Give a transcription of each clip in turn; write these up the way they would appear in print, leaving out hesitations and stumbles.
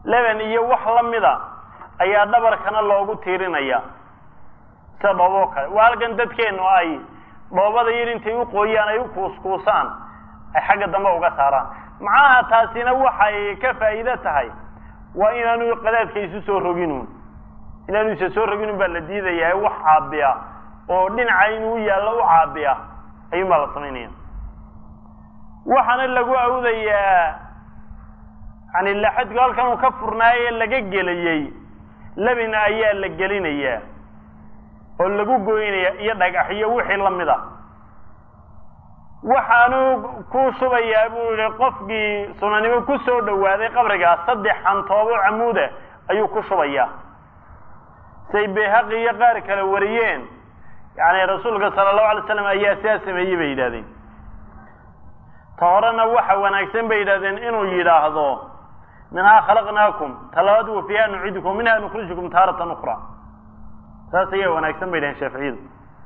leban iyo wax la mida ayaa dhabarkana loogu tiirinaya sida dhoobo kale waa halkan dadkeenu ay dhoobada yar intay u qooyaan ay u kuuskuusaan ay xagga dambe uga saaraan macnaha taasina waxay ka faa'iido tahay waa inaanu qadaadka isu soo rogin inaanu isu soo rogin baa la diidayaa wax caabiya oo dhinaca inuu yaallo u caabiya ayuu ma la sameynaya waxaana lagu awdayaa yani laxadku halkan uu ka furnaaye laga gelayay labina ayaa la gelinayaa oo lagu gooynaya iyo dhagaxyo wixii la mid ah waxaanu ku subayaa buu yidhi qofkii sunanimo ku soo dhawaaday qabrigaas 3 xantoobo camuuda ayuu ku shubayaa say Bayhaqi iyo qaar kale wariyeen yani rasuulka sallallahu alayhi wasallam ayaa sidaas sameeyay bay yidhaahdeen toorana waxa wanaagsan bay yidhaahdeen inuu yidhaahdo minha khalaqnaakum talawadu fiha nu'idukum minha nukhrijukum taratan ukhra saas ayaa wanaagsan bay yidhahdeen Shaafi'iyadu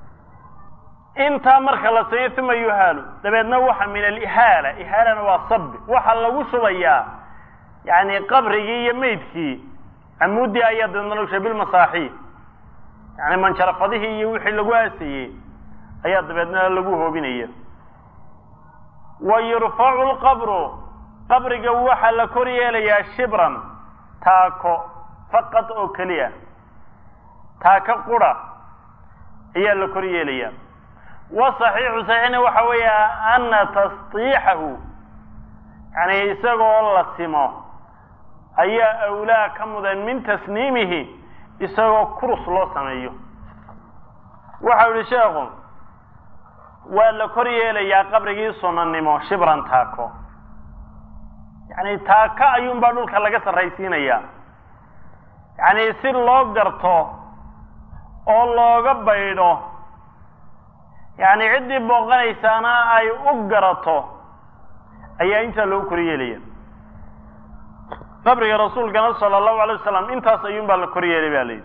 inta marka la sameeyo thumma yuhalu dabeedna waxa min al-ihala ihalana waa sab waxa lagu subayaa yani qabrigii iyo meydkii amuudi ayaa dadna shabil masaaxi yani man sharafadihi iyo wixii lagu aasiyay ayaa dabeedna lagu hoobinaya wa yurfa'u al-qabru qabriga waxa la kor yeelayaa shibran taako faqat oo kaliya taaka qura ayaa la kor yeelayaa وصحيح صحيحنا وحويا أن تسطيحه يعني يسقوا الله سماه أي أولى كمذا من تسنيمه يسقوا كرس الله سميه وحول شيخهم ولا كريه ليا قبره صننمو شبرا تاكو يعني تاكا أيوم بدول كلاجس الرئيسين يعني يصير الله قرطه الله قبيله يعني عدي بوغانيسانا اي اقرطو اي انت لو كريليا قبر رسول الله صلى الله عليه وسلم انت سيون بالكريلي بالي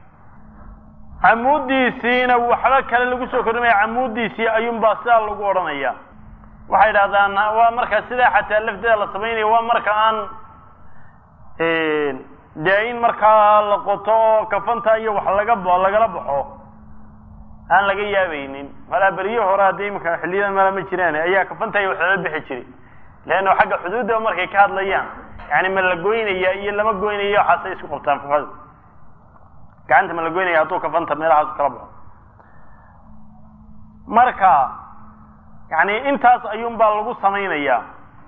عمودي سينا وحلا كلا لغو سو كرمي عمودي سي ايون باسا لغو اورنيا waxay yiraahdaan waa marka sida xataa lafteeda la sameeyay waa marka aan daayin marka la qoto kafanta iyo wax laga baxo aan laga yaabaynin wala bariyo hore adeemka xillidan ma jiraan ayaa kafantay wax la bixi jiray leeno xagga xuduudda markay ka hadlayaan yani ma la gooynaya iyo lama gooynayo xasay isku qabtaan fuqad gacanta ma la gooynaya haduu kafanta meelahaas kala baxo marka yani intaas ayuun baa lagu sameeynaya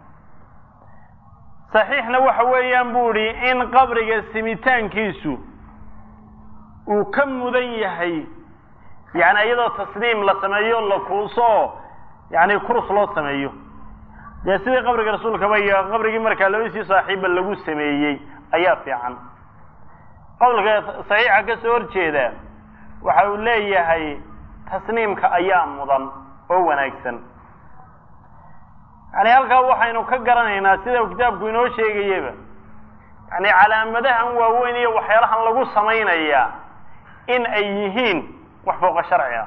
saxiixna waxa weeyaan buuri in qabriga simitaankiisu uu ka mudan yahay يعني ايضا تسليم لا سميو لا كوسو يعني كرس لو سميو ده سيده قبر رسولك بيا قبري marka labisi saaxiib lagu sameeyay ayaa fiican qowlka saxiixa ka soo horjeeda waxa uu leeyahay tasniimka ayaa mudan oo wanaagsan yani halka waxaynu ka garanaynaa sida kitaabku inoo sheegayba yani calaamadahan waaweyn iyo waxyaalahan lagu sameeynaya in ay yihiin وفوق الشرع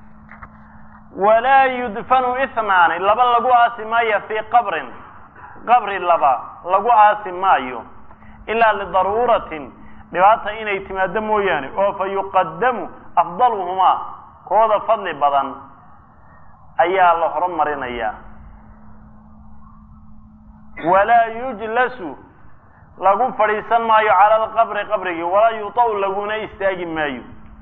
ولا يدفن 2 لبا لغو اسمايا في قبر لبا لغو اسمايو الا لضروره لواتا ان يتماد موياني او فيقدم افضلهما كودا فضل بدن ايا الله حرمرينيا ولا يجلس لغو فريسن مايو على القبر قبره ولا يطول لغونا استاجي مايو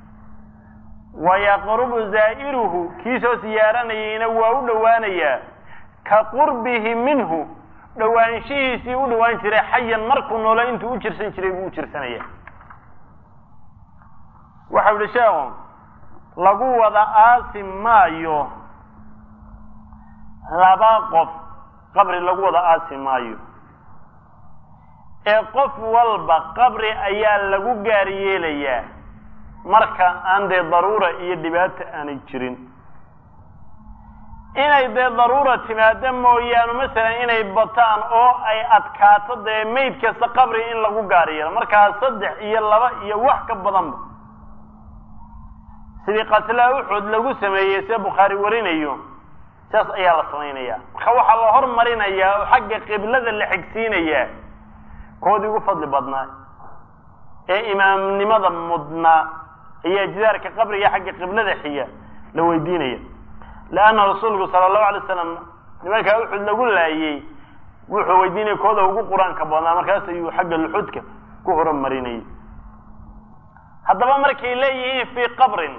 ويقرب زائره كيسو سيارانيين وأولوانيا كقربه منه لوان شيء ولوان شري حيا مركو ولا انتو وجرسن شري وجرسنيا وحول شاهم لغو وضا آسم مايو لبا قف قبر لغو وضا آسم مايو قف والبا قبر ايال لغو غارييليا marka aan de daruura iyo dhibaato aanay jirin inay de daruura timaado mooyaan mesela inay bataan oo ay adkaato de meydka qabri in lagu gaariyo marka 3 iyo 2 iyo wax ka badan sidii qatla Uhud lagu sameeyay si Bukhari warinayo saas ayaa la sameeynaya marka waxa la hormarinayaa xagga qiblada la xigsiinaya koodii ugu fadli badnaa ee imaamnimada mudnaa ayaa jidaarka qabriga xagga qiblada xiga la weydiinaya laana rasuulku sallallahu alayhi wasallam nimanka wuxuu lagu laayay wuxuu weydiinay kooda ugu quraanka badnaa markaas ayuu xagga luxudka ku horumarinay haddaba markay leeyihiin fi qabri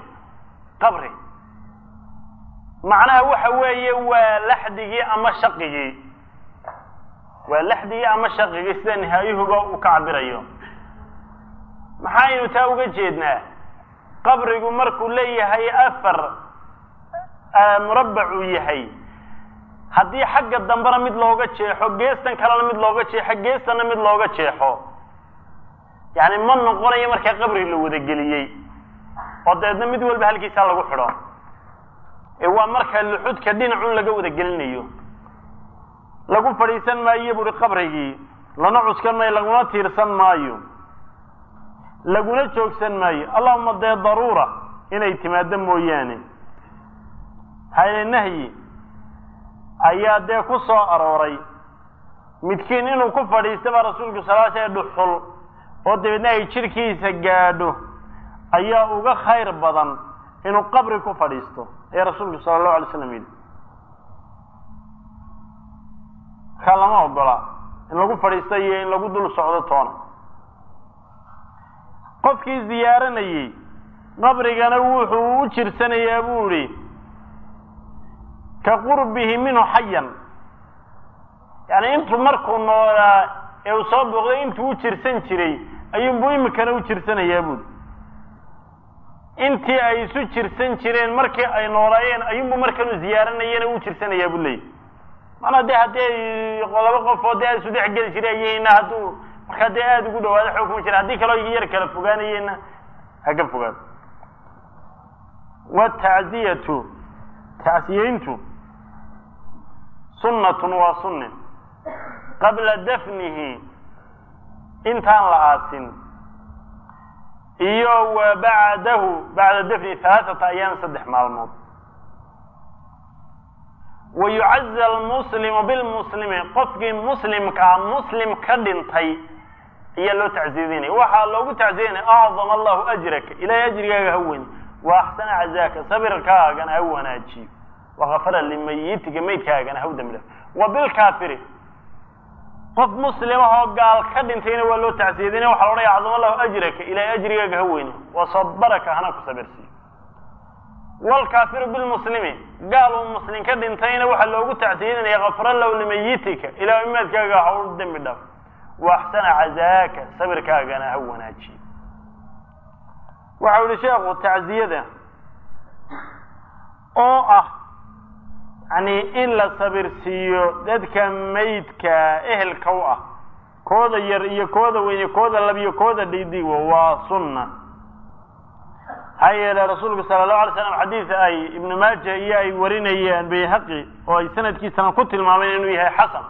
macnaha waxa weeye waa laxdigii ama shaqigii sida nihaayuhuba uu ka cabirayo maxaynu taa uga jeednaa qabrigu markuu leeyahay afar murabbac uu yahay haddii xagga dambena mid looga jeexo geestan kalena mid looga jeexo geestana mid looga jeexo yani ma noqonayo markaa qabri la wada geliyey oo deedna mid walba halkiisa lagu xidho ee waa markaa luxudka dhinacun laga wada gelinayo lagu fadhiisan maayo buri qabrigii lana cuskan maayo laguna tiirsan maayo laguna joogsan maayo allahumma dee daruura inay timaado mooyaane hayne nahyi ayaa dee ku soo arooray midkiin inuu ku fadhiisto baa rasuulku sallallahu alayhi wasallam dhuxul oo dabeedna ay jirkiisa gaadho ayaa uga khayr badan inuu qabri ku fadhiisto ee rasuulku sallallahu alayhi wasallam yidhi kalama ogola in lagu fadhiisto iyo in lagu dul socdo toona qofkii ziyaaranayay qabrigana wuxuu u jirsanayaa buu yidhi ka qurbihi minhu xayan yani intuu markuu noolaa ee uu soo booqday intuu u jirsan jiray ayuunbuu imikana u jirsanayaa buuli intii ay isu jirsan jireen markii ay noolaayeen ayuunbuu markanu ziyaaranayana u jirsanayaa buu leeyahy maanaa dee haddii laba qof oo dee aad isu dhex geli jiray ayayna hadduu markaa dee aada ugu dhawaado xukuma jira haddii kaloo yar kala fogaanayeenna ha ka fogaado watacziyatu tacsiyeyntu sunnatun waa sunne qabla dafnihi intaan la aasin iyo wa bacdahu bacda dafni 3 أيام 3 maalmood ويعز المسلم بالمسلم qofkii muslim ka dhintay ayaa loo tacsiidinay waxaa loogu tacsiidinay أعظم الله أجرك إلى أجرigaaga ha weyn وأحسن عزاك sabirkaagana ha wanaajiyo وغفر لميتك maydkaagana ha u dambi وبالكافر qof muslim oo gaal ka dhintayna waa loo tacsiidinay waxa la oranaya أعظم الله أجرك إلى أجرigaaga ha weyn وصبرك hana ku sabirsi والكافر بالمسلم قالوا مسلم كدنتين waxa loogu tacsiinay غفر له لميتك إلى maydkaaga ha u dambi dhaaf وأحسن عزاك sabirkaagana ha wanaajiyo waxa uu sheekhu tacsiyada oo yani in la sabirsiiyo dadka maydka ehelka u kooda yar iyo kooda weyn kooda lab iyo kooda dhidig waa sunna hayla rasuulku sallallahu alayhi wasallam xadiis ay ibn Majah iyo ay warinayaan Bayhaqi oo ay sanadkiisa ku tilmaameen inuu yahay xasan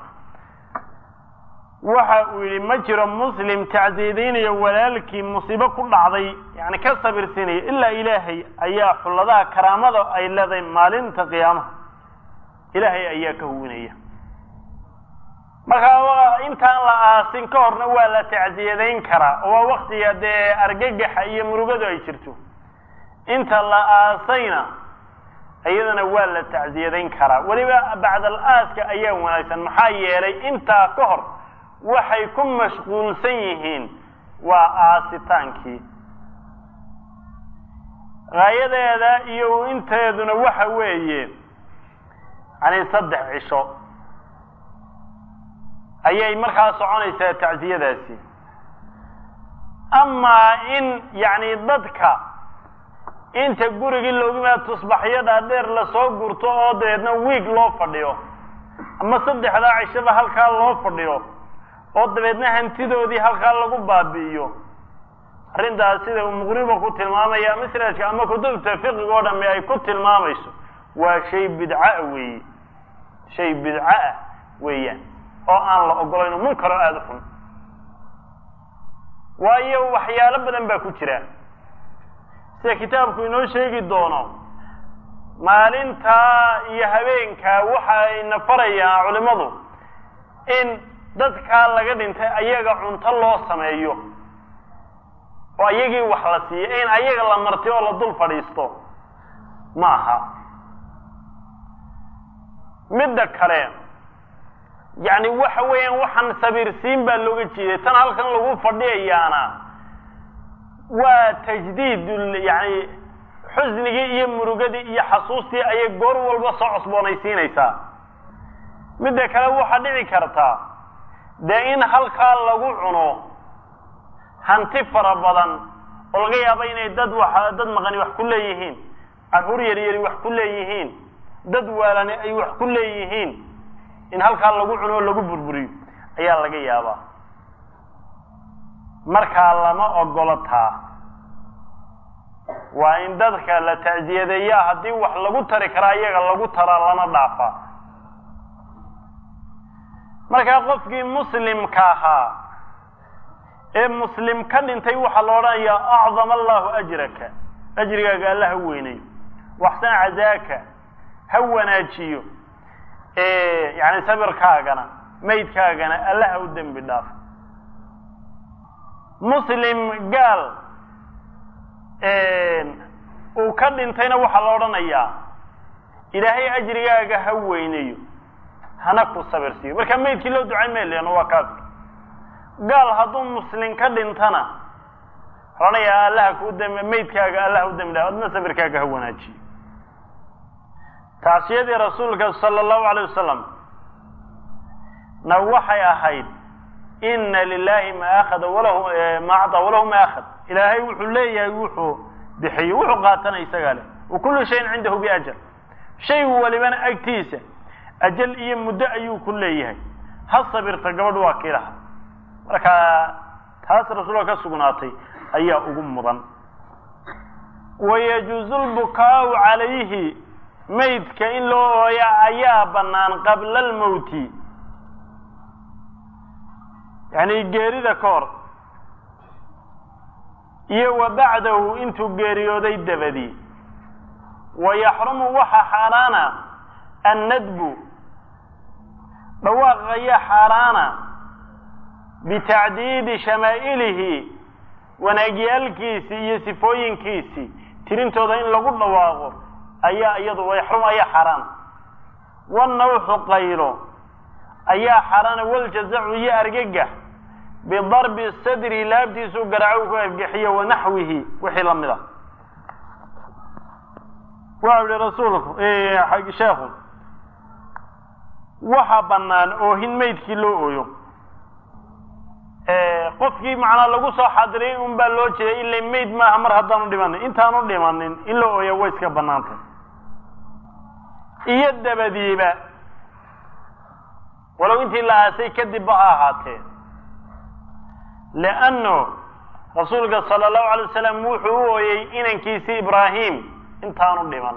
waxa uu yiri ma jiro muslim tacsiidinayo walaalkii musiibo ku dhacday yani ka sabirsinay illa ilaahay ayaa xuladaha karaamada ay leedahay maalinta qiyaamaha ilaahay ayaa ka huwinaya marka intaan la aasin ka horna waa la tacsiideyn karaa oo waqtiga de argagaxa iyo murugadu ay jirto inta la aasayna ayadana waa la tacsiideyn karaa waliba bacda al-aaska ayaa wanaagsan maxaa yeelay inta ka hor waxay ku mashquulsan yihiin waa aasitaankii gaayadeeda iyo inteeduna waxa weeye ani 3 cisho ayay markaa soconaysaa tacsiyadaasi ama in yani dadka inta gurigii loogu yimaado tusbaxyada dheer la soo gurto oo deedna week loo fadhiyo ama 3 cisho halka loo fadhiyo oo dabeedna hantidoodii halka lagu baabi'iyo arintaas sida uu muqriba ku tilmaamaya masrajka ama kutubta fiqhiga oo dhan ay ku tilmaamayso waa shay bid'a weeyaan oo aan la ogolayn munkar aad xun waayo waxyaalo badan baa ku jira sida kitaabku inoo sheegi doono maalinta iyo habeenka waxa ay nafarayaan culimadu in dadkaa laga dhintay ayaga cunto loo sameeyo oo ayagii wax la siiyo in ayaga la marti oo la dul fadhiisto ma aha. midda kale yani waxa weeyaan waxaan sabirsiin baa looga jeeday tan halkan lagu fadhiyayaana waa tajdiid yani xusnigii iyo murugadii iyo xasuustii ayay goor walba soo cusboonaysiinaysaa. midda kale waxaa dhici karta dee in halkaa lagu cuno hanti fara badan oo laga yaabo inay dad maqani wax ku leeyihiin, carruur yaryari wax ku leeyihiin, dad waalani ay wax ku leeyihiin, in halkaa lagu cuno oo lagu burburiyo ayaa laga yaabaa. markaa lama ogolataa, waa in dadka la tacsiyadeeyaa haddii wax lagu tari karaa iyaga lagu taraa lana dhaafaa. markaa qofkii muslimka ahaa ee muslim ka dhintay waxaa la odhanayaa acdama allahu ajraka, ajrigaaga alla ha weynayo, waxsan cazaaka ha wanaajiyo, yani sabirkaagana maydkaagana alla ha u dembi dhaaf. muslim gaal uu ka dhintayna waxaa la odhanayaa ilaahay ajrigaaga ha weynayo hana ku sabirsiiyo. marka maydkii loo ducayn mayleeno waa kaafir. gaal hadduu muslim ka dhintana odhanayaa allaha ku maydkaaga alla ha u dembi dhaaf, adna sabirkaaga ha wanaajiyo. taasiyadii rasuulka sala allahu alayh wasalam na waxay ahayd ina lilahi ma akhada walahu ma acطaa walahu ma akhad. ilaahay wuxuu leeyahay wuxuu bixiyo wuxuu qaatana isagaa leh, wa kullu shayin cindahu biajal, shay walibana agtiisa ajal iyo muddo ayuu ku leeyahay. ha sabirta gabadh waa kiilaha. marka taas rasuulka ka sugnaatay ayaa ugu mudan. wayajuuzu lbukaau calayhi, maydka in loo ooya ayaa bannaan qabla almowti, yani geerida ka hor, iyo wa bacdahu intuu geeriyooday dabadii. wayaxrumu waxa xaaraana annadbu, dhawaaq ayaa xaaraana bitacdiidi shamaa'ilihi, wanaagyaalkiisii iyo sifooyinkiisii tirintooda in lagu dhawaaqo ayaa iyadu wayaxrumu ayaa xaaraan. wanawxu qaylo ayaa xaaraana, waljazacu iyo argagax bidarbi sadri, laabtiisu garaaco ku argaxiyo, wanaxwihi wixii lamid a. waxau yihi rasuulku sheekhu waxa bannaan oohin maydkii loo ooyo. qofkii macnaa lagu soo xadiray un baa loo jeeday ila mayd maaha mar haddaanu dhimanin. intaanu dhimanin in loo ooya way iska bannaantay. iyo dabadiiba walow intii la aasay kadib ba ha ahaatee, lianno rasuulka sala allahu alay wasalam wuxuu u ooyey inankiisii ibraahim intaanu dhiman.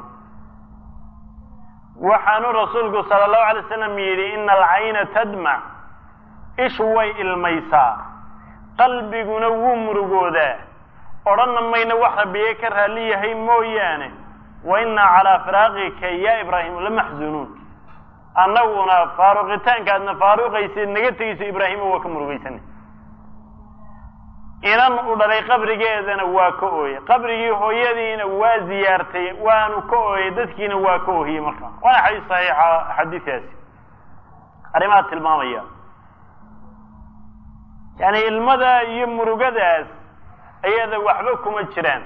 waxaanu rasuulku sala allahu alay wasalam yidhi ina alcayna tadmac, ishu way ilmaysaa, qalbiguna wuu murugoodaa, odhanna mayna wax rabbiye ka raalli yahay mooyaane, wa innaa calaa firaaqika ya ibraahimu lamaxzunuun, annaguna faaruqitaanka aadna faaruqaysid naga tegayso ibraahimo waa ka murugaysanay. inan u dhalay qabrigeedana waa ka ooyey, qabrigii hooyadiina waa ziyaartay waanu ka ooyey, dadkiina waa ka oohiyey. marka waana xadiis saxiixa xadiiskaasi arrimaha tilmaamaya. yani ilmada iyo murugadaas ayada waxba kuma jiraan.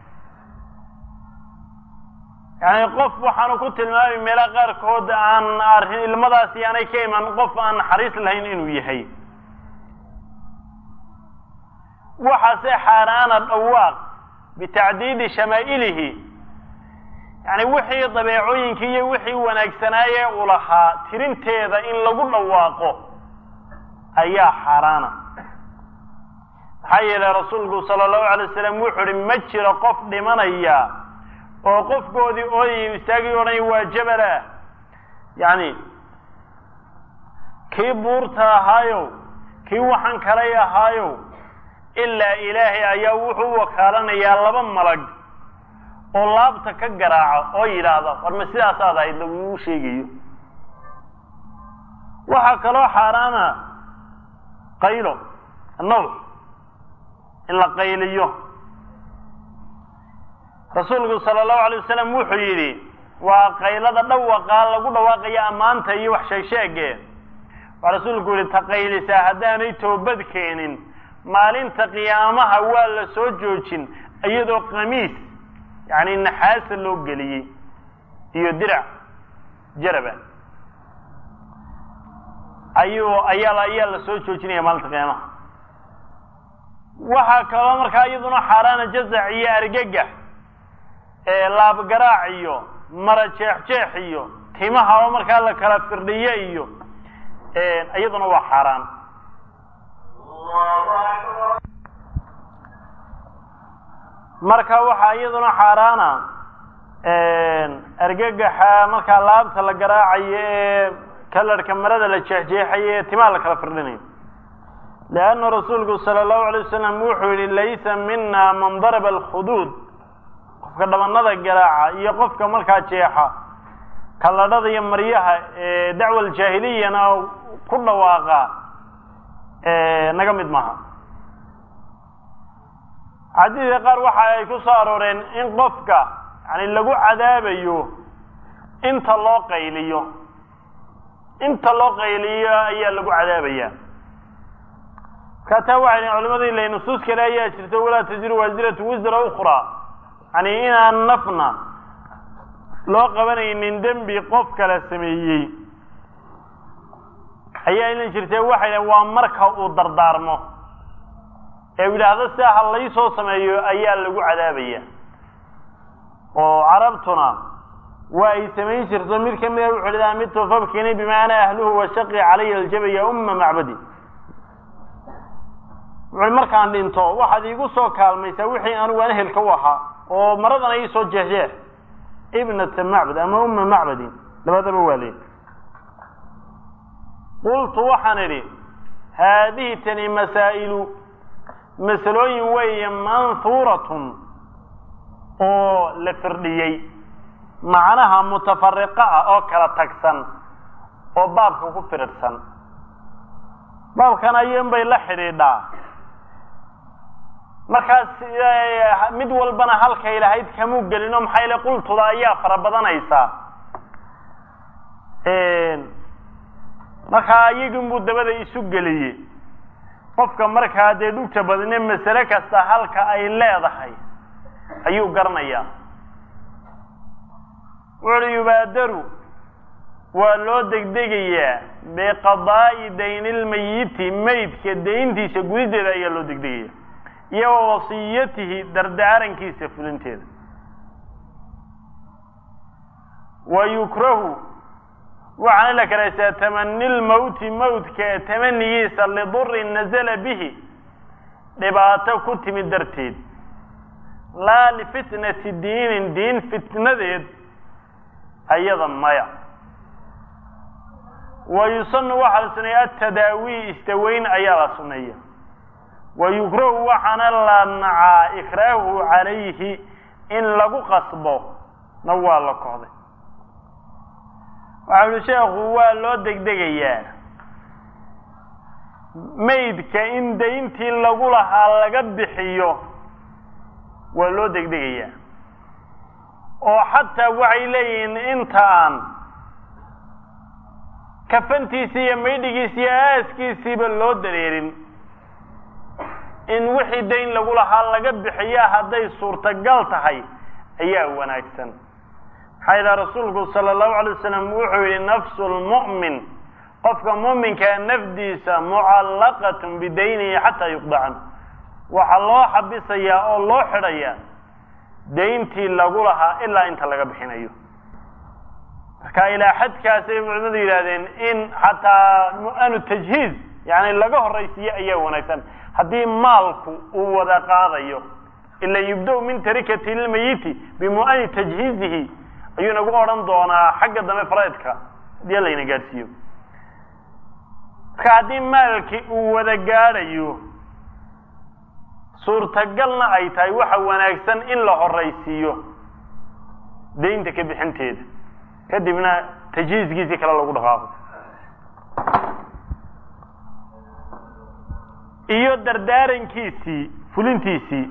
yani qof waxaanu ku tilmaamay meela qaarkood aan arrin ilmadaasi aanay ka iman qof aan naxariis lahayn inuu yahay. waxaase xaaraana dhawaaq bitacdiidi shamaa'ilihi, yani wixii dabeecooyinkii iyo wixii wanaagsanaaye u lahaa tirinteeda in lagu dhawaaqo ayaa xaaraana. maxaa yeelay rasuulku sala allahu alay wasalam wuxuu uhi ma jiro qof dhimanaya oo qofkoodii ooyay istaagii odhanaya waa jabala, yani kii buurta ahaayo kii waxaan kalay ahaayo, ilaa ilaahay ayaa wuxuu wakaalanayaa laba malag oo laabta ka garaaca oo yidhaahda war ma sidaasaad ahayd laguu sheegayo. waxaa kaloo xaaraana qaylo annawx in la qayliyo rasuulku sala allahu alay wasalam wuxuu yidhi waa qaylada dhawaqaa lagu dhawaaqaya ammaanta iyo wax sheegsheege waa rasuulku yihi taqaylisaa haddaanay toobad keenin maalinta qiyaamaha waa la soo joojin iyadoo qamiis yani naxaasa loo geliyey iyo dirac jaraba ayaa la soo joojinaya maalinta qiyaamaha waxaa kaloo markaa iyaduna xaaraana jazac iyo argagax laabgaraac iyo mara jeexjeex iyo timaha oo markaa la kala firdhiyo iyo iyaduna waa xaaraan marka waxaa iyaduna xaaraana argagaxa markaa laabta la garaacayo ee kalarhka marada la jeexjeexayo ee timaha la kala firdhinayo leanna rasuulku sala allahu alay wasalam wuxuu yihi laysa mina man daraba alkhuduud qofka dhabanada garaaca iyo qofka markaa jeexa kaladhada iyo maryaha dacwa aljaahiliyana ku dhawaaqa naga mid maaha xadiidka qaar waxa ay ku soo arooreen in qofka yani lagu cadaabayo inta loo qayliyo ayaa lagu cadaabaya kataa waxay culimadu ilay nusuus kale ayaa jirto walaa taziru waasiratu wisra ukhra yani inaan nafna loo qabanaynin dembi qof kala sameeyey ayaa ilan jirtay waxay waa marka uu dardaarmo ee yidhaahdo sidaa ha laysoo sameeyo ayaa lagu cadaabaya oo carabtuna waa ay samayn jirto mid kamida wuxuu idhaha midtu fabkini bima ana ahluhu washaqi calaya aljaba ya umma macbadi wuxuu markaan dhinto waxaad iigu soo kaalmaysaa wixii anigu aan ehelka u ahaa oo maradana iisoo jeexjeex ibnata macbad ama umma macbadin labadaba waa leey qultu waxaan idhi haadihi tani masaa'ilu masalooyin weeye manhuuratun oo la firdhiyey macnaha mutafariqa ah oo kala tagsan oo baabka ku firirsan baabkan ayuun bay la xidhiidhaa markaas mid walbana halkay lahayd kamuu gelino maxaa ile qultuda ayaa fara badanaysaa markaa iyagunbuu dabada isu geliyey qofka markaa dee dhugta badne masale kasta halka ay leedahay ayuu garanayaa wuxuuhi yubaadaru waa loo degdegayaa biqadaa'i dayni lmayiti maydka dayntiisa gudideeda ayaa loo degdegaya iyo wa wasiyatihi dardaarankiisa fulinteeda wa yukrahu waxaana la karaysaa tamani lmawti mawtka tamanigiisa lidurin nazala bihi dhibaato ku timid darteed laa lifitnati diinin diin fitnadeed ayada maya wa yusanu waxaa la suneeya atadaawi istaweyn ayaa la suneeya wa yukrahu waxaana la nacaa ikraahu calayhi in lagu qasbo na waa la kohday waxa uhi sheekhu waa loo degdegayaa maydka in dayntii lagu lahaa laga bixiyo waa loo degdegayaa oo xataa waxay leeyihiin intaan kafantiisii iyo maydhigiisi iyo aaskiisiiba loo dareerin in wixii dayn lagu lahaa laga bixiyaa hadday suurtagal tahay ayaa wanaagsan maxaa yidhaha rasuulku sala allahu alay wasalam wuxuu yihi nafsu lmu'min qofka mu'minkaa nafdiisa mucallaqatun bidaynihi xataa yuqda canhu waxaa loo xabisayaa oo loo xidhayaa dayntii lagu lahaa ilaa inta laga bixinayo marka ilaa xadkaasay culimadu yidhahdeen in xataa mu-anu tajhiiz yani laga horaysiiye ayaa wanaagsan haddii maalku uu wada qaadayo ila yubda min tarikati lmayiti bimu-ani tajhiizihi ayuu nagu odhan doonaa xagga dambe faraidka hadii layna gaadhsiiyo marka haddii maalkii uu wada gaadhayo suurtagalna ay tahay waxa wanaagsan in la horaysiiyo daynta ka bixinteeda kadibna tajhiizkiisii kale lagu dhaqaaqo iyo dardaarankiisii fulintiisii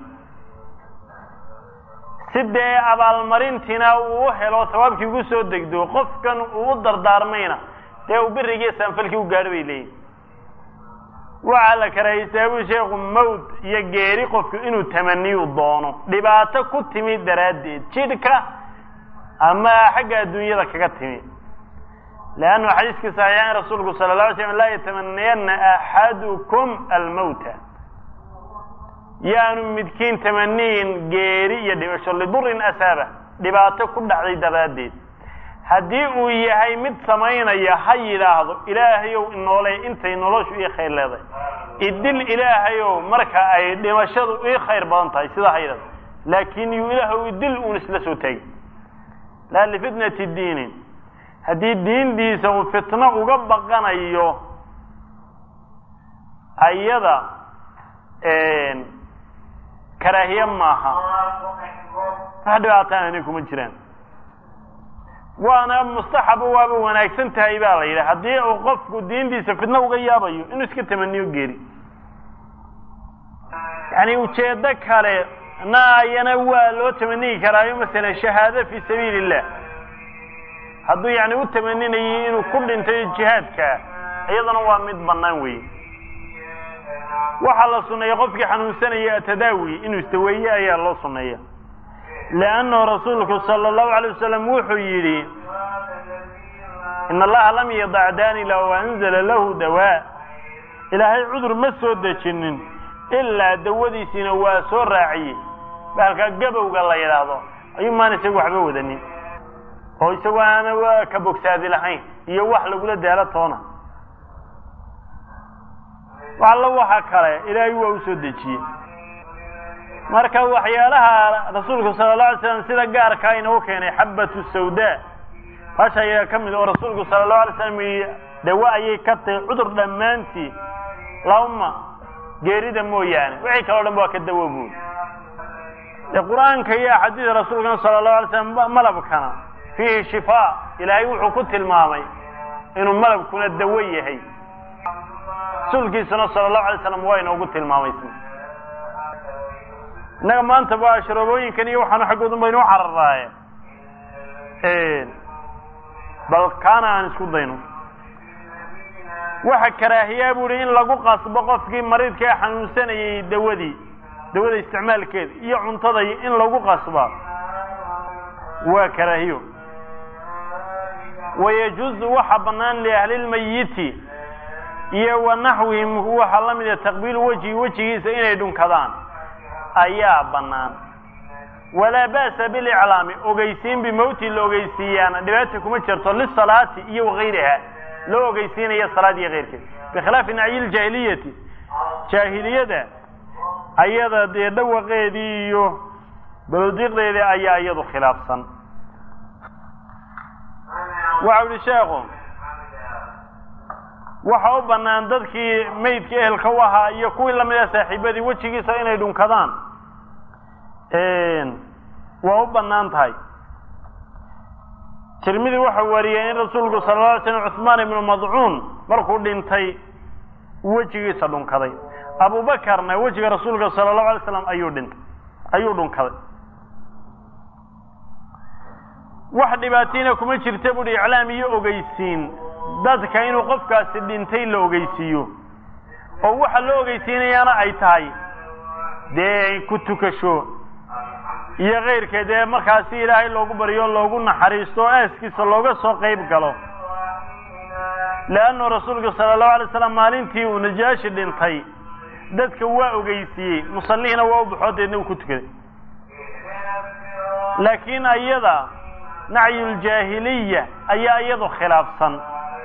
sidee abaalmarintina uu helo tawaabkii ugu soo degdo qofkan uu dardaarmayna dee uu birigiisa anfalkii u gaadho bay leeyihin waxaa la karaahiyey buu sheekhu mawd iyo geeri qofku inuu tamaniyu doono dhibaato ku timi daraaddeed jidhka ama xagga adduunyada kaga timi leannu xadiiskii saxiixayn rasuulku sala alla alay slam laa yatamanayanna axadukum almawta yaanu midkiin tamaniyin geeri iyo dhibasho lidurin asaaba dhibaato ku dhacday daraaddeed haddii uu yahay mid samaynaya ha yidhaahdo ilaahayow inoole intay noloshu ii khayr leedahay idil ilaahayow marka ay dhimashadu ii khayr badan tahay sidaa ha yidhahdo laakiin yuu ilaahow idil uun isla soo taagi laa lifitnati diinin haddii diindiisa uu fitno uga baqanayo ayada karaahiye maaha wax dhibaataana nin kuma jiraan waana mustaxabo waaba wanaagsan tahay baa la yidhi haddii uu qofku diintiisa fitno uga yaabayo inuu iska tamaniyo geeri yani ujeedo kale naayana waa loo tamaniyi karaayo masalan shahaado fii sabiili illah hadduu yani u tamaninayo inuu ku dhintayo jihaadka iyadana waa mid bannaan weeye waxaa la sunneeya qofkii xanuunsanaya atadaawi inuu istaweeye ayaa loo sunneeya liannahu rasuulku sala allahu alayh wasalam wuxuu yidhi in allaha lam yadac daanila waanzala lahu dawaa ilaahay cudur ma soo dejinin ilaa dawadiisiina waa soo raaciyey bahalkaa gabowga la yidhaahdo ayuu maan isagu waxba wadanin oo isagoo aana waa ka bogsaadi lahayn iyo wax lagula daalo toona wallo waxa kale ilaahay waa u soo dejiyey marka waxyaalaha rasuulku sallallahu alayhi wasallam sida gaarka inuu keenay xabatu sawda fasha ayaa kamid oo rasuulku sallallahu alayhi wasallam dawa ayay ka tahay cudur dhamaantii lauma geerida mooyaane wixii kale dhan waa ka dawoobo quraanka iyo xadiis rasuulka sallallahu alayhi wasallam malabkana fihi shifaa ilaahay wuxuu ku tilmaamay inuu malabkuna dawo yahay rasuulkiisuna sallallahu alayhi wasallam waa inuu ku tilmaamay naga maanta baa sharabooyinkan iyo waxaan xaggooda baynu cararaayeen bal kana aan isku dayno waxa karaahiya buu in lagu qasbo qofkii maridka xanuunsanayay dawada isticmaalkeeda iyo cuntada in lagu qasba waa karaahiyo ويجوز وحبنان لأهل الميت iyo wanaxwihim waxa la mid ah taqbiil wajigiisa inay dhunkadaan ayaa banaan wala baasa bil i'laami ogeysiin bi mawti la ogeysiiyana dhibaato kuma jirto li salaati iyo waqeyraha loo ogeysiinaya salaad iyo qeyrkeed bi khilaaf na'il jahiliyati jahiliyada ayada dhawaqeedii iyo baldiqdeeda ayaa iyadu khilaafsan waxa sheekhu waxa u banaan dadkii meydka ehelka waxa iyo kuwii la mid ah saaxiibadii wajigiisa inay dhunkadaan waa u banaan tahay tirmidhi waxa wariyay in rasuulku sallallahu alayhi wasallam Uthman ibn Mad'un markuu dhintay wajigiisa dhunkaday Abu Bakarna wajiga rasuulka sallallahu alayhi wasallam ayuu dhunkaday wax dhibaatayna kuma jirta buu iclaam iyo ogeysiin dadka inuu qofkaasi dhintay la ogeysiiyo oo waxa loo ogeysiinayana ay tahay ku tukasho iyo qeyrkeeda markaas ilaahay loogu bariyo loogu naxariisto aaskiisa looga soo qayb galo laana rasuulka sallallahu alayhi wasallam maalintii uu najaashi dhintay dadka waa ogeysiiyay musallihina waa u baxoodeen uu ku tukaday laakiin ayada na'yul jahiliyya ayaa iyadu khilaafsan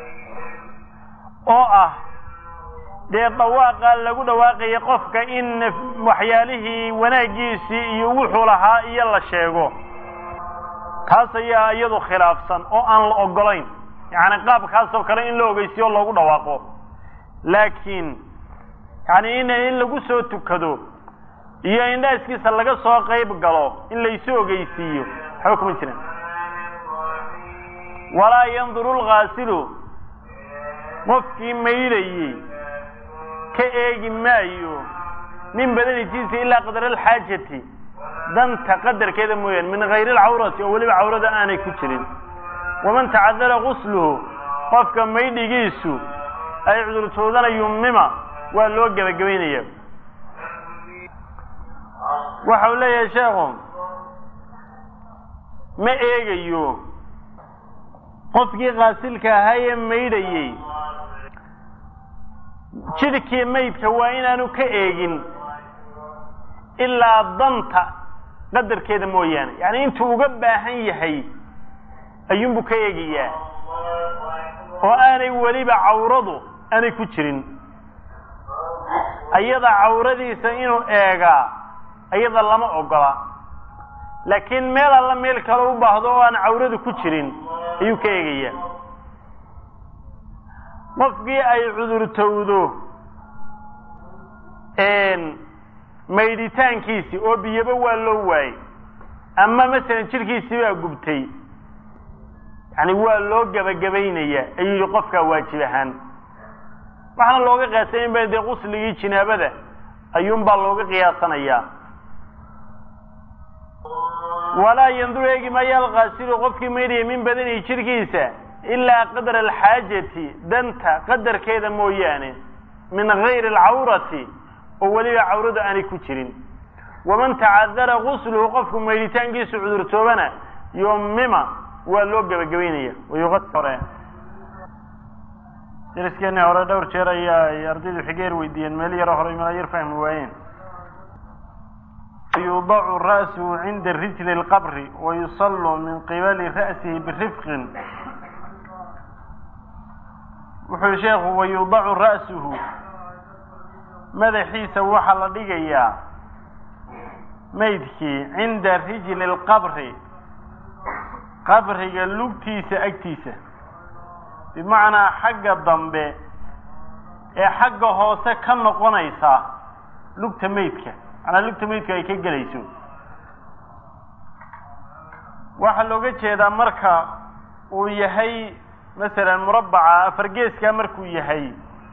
oo ah dhawaaqa lagu dhawaaqay qofka in waxyaalihii wanaagiisi iyo wuxuu lahaa iyo la sheego taas ayaa iyadu khilaafsan oo aan la ogolayn yaani qaabkaas oo kale in la ogeysiyo loogu dhawaaqo laakiin yaani in lagu soo tukado iyo in daaskiisa laga soo qayb galo in la isoo ogeysiiyo xukun jiran wala yanzuru al-ghasilu qofkii meeyay ka eegi maayo min badanidiisa ilaa qadra alxaajati danta qadarkeeda mooyaan min gayri alcawrati oo weliba cawrada aanay ku jirin waman tacadara gusluhu qofka maydhigiisu ay cudurtoodana yumima waa loo gebagabaynaya waxa uu leeyahay sheekhu ma eegayo qofkii qaasilka ahaa ee maydhayey jidhkii maydka waa inaanu ka eegin ilaa danta qadarkeeda mooyaane yani intuu uga baahan yahay ayuunbuu ka eegayaa oo aanay weliba cawradu aanay ku jirin ayada cawradiisa inuu eegaa ayada lama ogola laakiin meel alla meel kale u baahdo oo aan cawradu ku jirin ayuu ka eegayaa qofkii ay cudurtowdo maydhitaankiisii oo biyaba waa loo waayey ama masalan jidhkiisii baa gubtay yani waa loo gebagabaynayaa ayuu yihi qofkaa waajib ahaan waxaana looga qiyaasay in ba dee qusligii jinaabada ayuunbaa looga qiyaasanayaa walaa yanduru eegi maayo alqaasilu qofkii maydhaya min badanihi jidhkiisa ilaa qadra alxaajati danta qadarkeeda mooyaane min gayri alcawrati oo weliba cawradu aanay ku jirin waman tacadara gusluhu qofku maydhitaankiisu cudurtoobana yumima waa loo gebagabaynaya hore dariskeeni hore dhowr jeer ayaa ay ardaydu xigeer weydiiyeen meel yaro hore meel yar fahmi waayeen yudacu ra'suhu cinda rijli alqabri wayusallu min qibali ra'sihi birifqin wuxuu sheekhu wayudacu ra'suhu madaxiisa waxaa la dhigayaa maydkii cinda rijli alqabri qabriga lugtiisa agtiisa bimacnaa xagga dambe ee xagga hoose ka noqonaysa lugta maydka macnaa lugta maydka ay ka gelayso waxaa looga jeedaa marka uu yahay masalan murabbaca afargeeska markuu yahay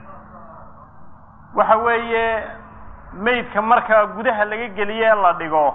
waxa weeye maydka marka gudaha laga geliye ee la dhigo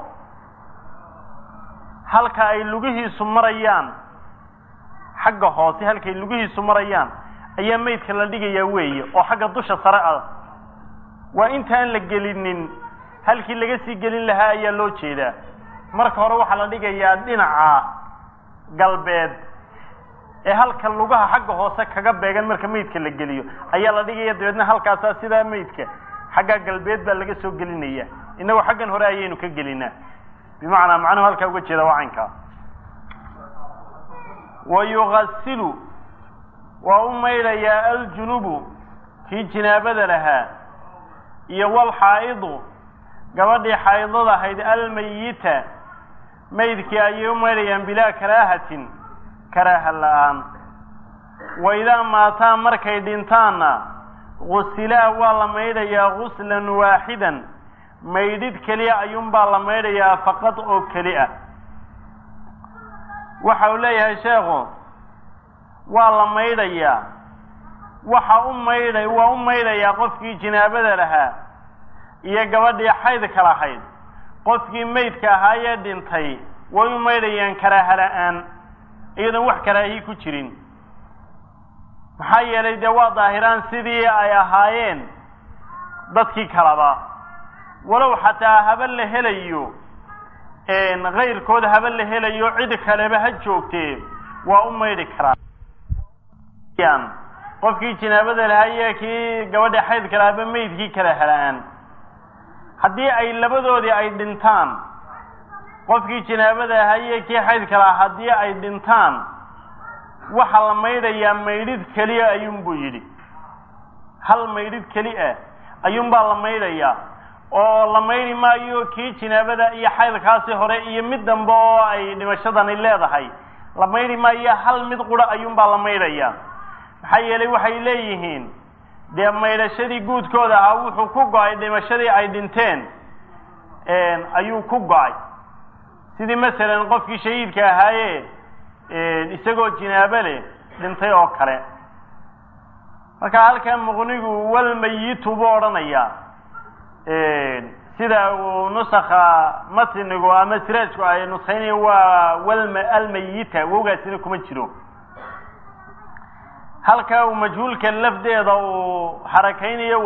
halka ay lugihiisu marayaan xagga hoose halkay lugihiisu marayaan ayaa maydka la dhigayaa weeye oo xagga dusha sare ah waa intaan la gelinin halkii laga sii gelin lahaa ayaa loo jeedaa marka hore waxaa la dhigayaa dhinaca galbeed ee halka lugaha xagga hoose kaga beegan marka maydka la geliyo ayaa la dhigaya dabeedna halkaasaa sidaa maydka xagga galbeed baa laga soo gelinaya inagoo xaggan hore ayaynu ka gelinaa bimacnaa macnuhu halkaa uga jeeda waa caynkaa wayugasilu waa u maydhayaa aljunubu kii jinaabada lahaa iyo walxaa'idu gabadhii xaa'idada ahayd almayita maydkii ayay u maydhayaan bilaa karaahatin karaaha la-aan waidaa maataa markay dhintaanna gusilaa waa la maydhayaa guslan waaxidan maydhid keliya ayuunbaa la maydhayaa faqad oo keli ah waxa uu leeyahay sheekhu waa la maydhayaa waa u maydhayaa qofkii jinaabada lahaa iyo gabadhii xaydka lahayd qofkii maydka ahaayee dhintay way u maydhayaan karaaha la-aan iyadoon wax karaahiyi ku jirin maxaa yeelay dee waa daahiraan sidii ay ahaayeen dadkii kalaba walow xataa haba la helayo kayrkooda haba la helayo cid kaleba ha joogtee waa u maydhi karaan qofkii jinaabada lahaa iyo kii gabadhii xaydka lahaaba maydkii karaaha la-aan haddii ay labadoodii ay dhintaan qofkii jinaabada ahaa iyo kii xaydka lahaa haddii ay dhintaan waxaa la maydhayaa maydhid keliya ayuunbuu yidhi hal maydhid keli ah ayuunbaa la maydhayaa oo la maydhi maayo kii jinaabada iyo xaydkaasi hore iyo mid dambe oo ay dhimashadani leedahay la maydhi maayo hal mid qura ayuunbaa la maydhayaa maxaa yeelay waxay leeyihiin dee maydhashadii guudkooda ahaa wuxuu ku go-ay dhimashadii ay dhinteen ayuu ku go-ay sidii masalan qofkii shahiidka ahaaye isagoo jinaabo leh dhintay oo kale marka halkan muqnigu wal mayitu boodhanaya sida uu nusakha matnigu ama siraajku ay nusxayni waa wal almayita woogaasina kuma jiro halka uu majhuulka lafdeeda uu harakaynayo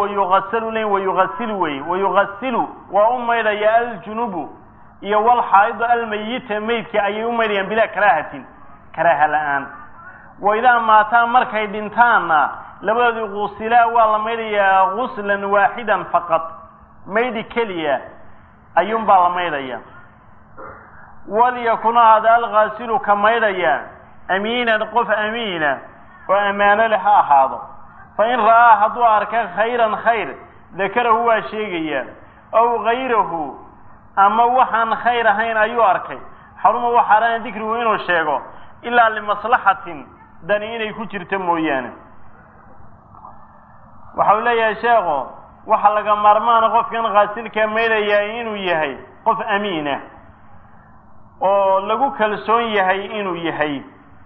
wayughasilu wa umayda aljunubu iyo wal haid almayita maydka ayay umaydayaan bila karaahatin karaaha la'aan وإذا ماتا markay dhintaana labadii qusila waa la maydaya quslan waahidan faqat maydi kaliya ayuun baa la maydaya وليكن هذا الغاسل كميديا أمينا قف أمينا وأمانة لها هذا فإن رأى هدو أركان خيرا خير ذكره هو شيئا أو غيره أما وحن خير هين أيو أركي حرم وحران ذكره إنه شيئا إلا لمصلحة دانين يكون مويانا وحولي يا شيخ وحلق مرمان قف كان غاسل كميديا إنه يهي قف أمينة oo lagu kalsoon yahay inuu yahay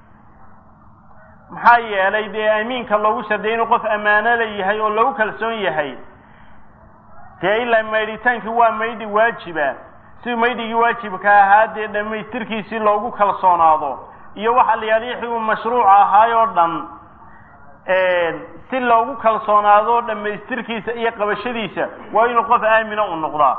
maxaa yeelay de amiinka lagu shadeeyay qof amaano leeyahay oo lagu kalsoon yahay ila mayditaanki waa maydi waajiba si maydigi waajibka ahaa de dhameystirkiisi loogu kalsoonaado iyo waxa la yariixu mashruuc ahaayo dhan si loogu kalsoonaado dhameystirkiisa iyo qabashadiisa waa inuu qof aamino u noqdaa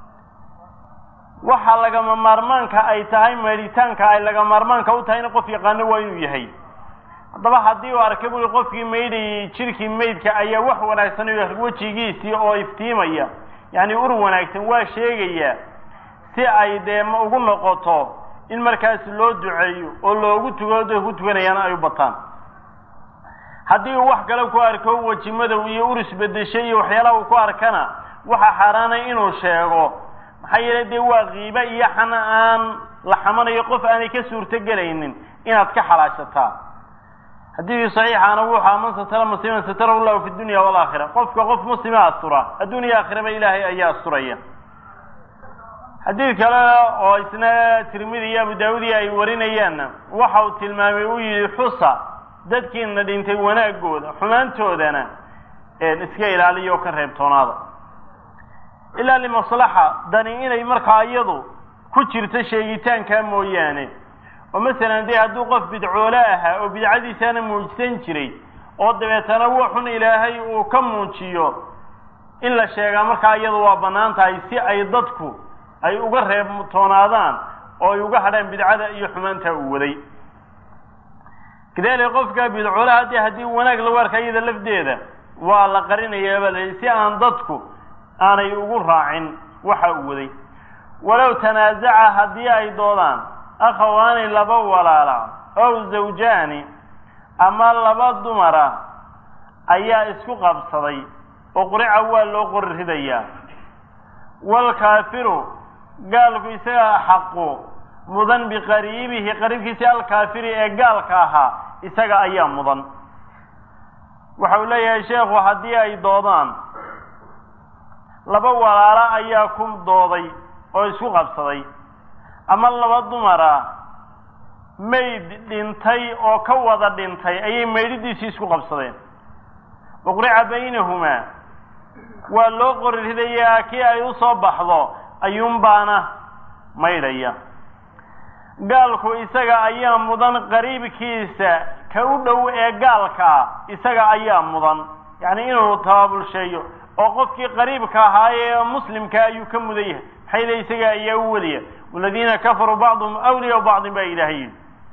waxa laga maarmaanka ay tahay meelitaanka ay laga maarmaanka u tahay qof yaqaan waa inuu yahay hadaba hadii uu arkay qofkii meeday jirkii meedka ayaa wax wanaagsan oo wajigiisii oo iftiimaya yani ur wanaagsan waa sheegaya si ay deema ugu noqoto in markaas loo duceeyo oo loogu tugoodo ku tuganayaan ay u bataan hadii uu wax kale ku arko wajimada iyo ur isbedeshay iyo waxyaalaha uu ku arkana waxa xaraanay inuu sheego maxay de waa qiiba iyo xanaan la xamanayo qof aan ka suurta galaynin inaad ka xalaashataa hadii saxiixana waxa man satara musliman satara Allah fi dunya wal aakhirah qof muslima asura adduunyo aakhiraba ilaahay ayaa asuraya hadii kale oo isna Tirmidhi iyo Abu Daawud ay warinayaan waxa uu tilmaamay uu yiri xusa dadkiina dhintay wanaagooda xumaantoodana iska ilaaliyo ka reebtoonaada إلا لمصلحة داني إني مركا أيضو كتير شيئتان كان موياني ومثلا دي هدو قف بدعولاها وبدعادي سانا موجسنشري ودو يتنوح إلهي وكمونشيو إلا شيئا مركا أيضو وابنان تايسي أي ضدكو أي أقرب متونادان أو يقحرين بدعادة يحمان تاولي كذلك قفك بدعولاها دي هدي وناك لوارك أيضا لفديدا والله قرين يابل سيئا ضدكو aanay ugu raacin waxa uu waday walaw tanaazaca hadii ay doodaan akhawaani laba walaala oo zawjaani ama laba dumara ayaa isku qabsaday oo qurica waa loo qorridaya wal kaafiru gaalku isaga xaqo mudan bi qariibihi qariibkiisa al kaafiri ee gaalka ahaa isaga ayaa mudan waxa uu leeyahay sheekhu hadii ay doodaan laba walaala ayaa ku dooday oo isku qabsaday ama laba dumara mayd dhintay oo ka wada dhintay ayay maydidiisii isku qabsadeen waqri'a baynahuma waa loo qorridayaa kii ay u soo baxdo ayuun baana maydaya gaalku isaga ayaa mudan qariibkiisa ka u dhow ee gaalka isaga ayaa mudan yani inuu taabulsheeyo oo qofkii qariibka ahaa muslimka ayuu ka mudan yahay xayla isaga ayaa u waliya walladina kafaru ba'dhum awliya ba'd ba ilaahi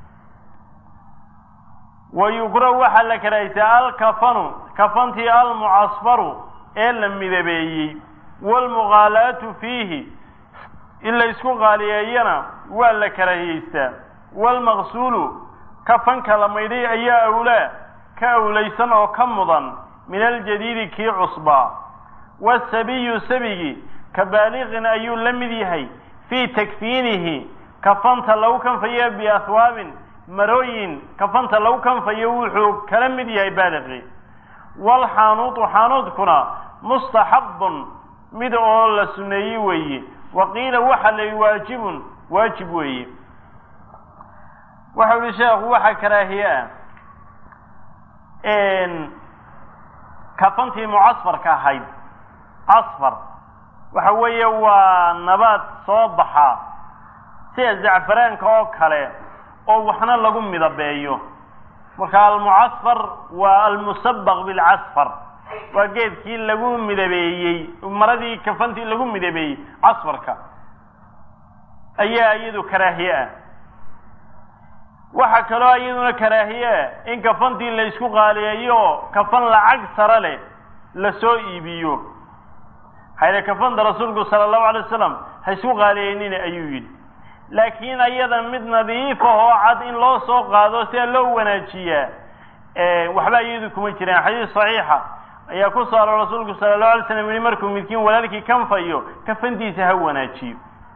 ويقرأ وحل كريسة الكفن كفنتي المعصفر إلا المذبي والمغالاة فيه إلا يسكن غاليين ولا كريسة والمغسول كفن كلميدي أي أولى كأوليسن وكمضا من الجديد كي عصبا والسبي سبي كبالغ أي لمذيهي في تكفينه كفنت لو كان فيه بأثواب مروين كفنت لو كان فيوحو كلام دي بالغي والحانوط حانوط كنا مستحب مدعو لسنيه وي وقيل وحل واجب وي وحول الشيخ وحا كراهيه ان kafantii mucasfarka ahayd casfar waxa weeye waa nabaad soo baxa sida zacfaraanka oo kale oo waxna lagu midabeeyo marka almucasfar waa almusabbaq bilcasfar waa geedkii lagu midabeeyey maradii kafantii lagu midabeeyey casfarka ayaa iyadu karaahiye ah waxa kaloo iyaduna karaahiye in kafantii la isku qaaliyeeyo kafan lacag sare leh la soo iibiyo hayra kafanta rasuulku sallallahu alayhi wasallam ha isku qaaliyeynina ayuu yidhi laakiin ayada mid nadiif ah oo cad in loo soo qaado si loo wanaajiyaa waxba iyadu kuma jiraan xadiis saxiixa ayaa ku soo aroorey rasuulku sallallahu alayhi wasallam in markuu midkiin walaalkii kanfayo kafantiisa ha wanaajiyo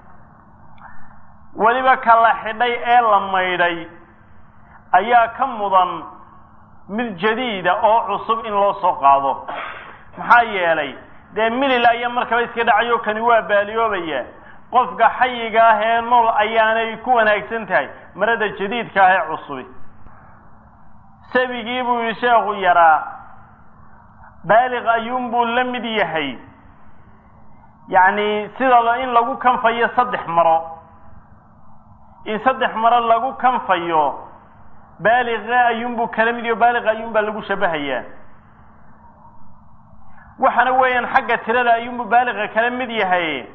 waliba kala xidhay ee la maydhay ayaa ka mudan mid jadiida oo cusub in loo soo qaado maxaa yeelay dee milil ayaa markaba iska dhacayo kani waa baaliyoobaya qofka xayiga ah ee nool ayaanay ku wanaagsan tahay marada jadiidka ah ee cusubi sabigii buu sheekhu yaraa baaliq ayuunbuu la mid yahay yacni sida in lagu kanfayo 3 maro in 3 maro lagu kanfayo baaliqa ayuunbuu kala mid yahay baaliqa ayuunbaa lagu shabahayaa waxana weeyaan xagga tirada ayuunbuu baaliqa kala mid yahay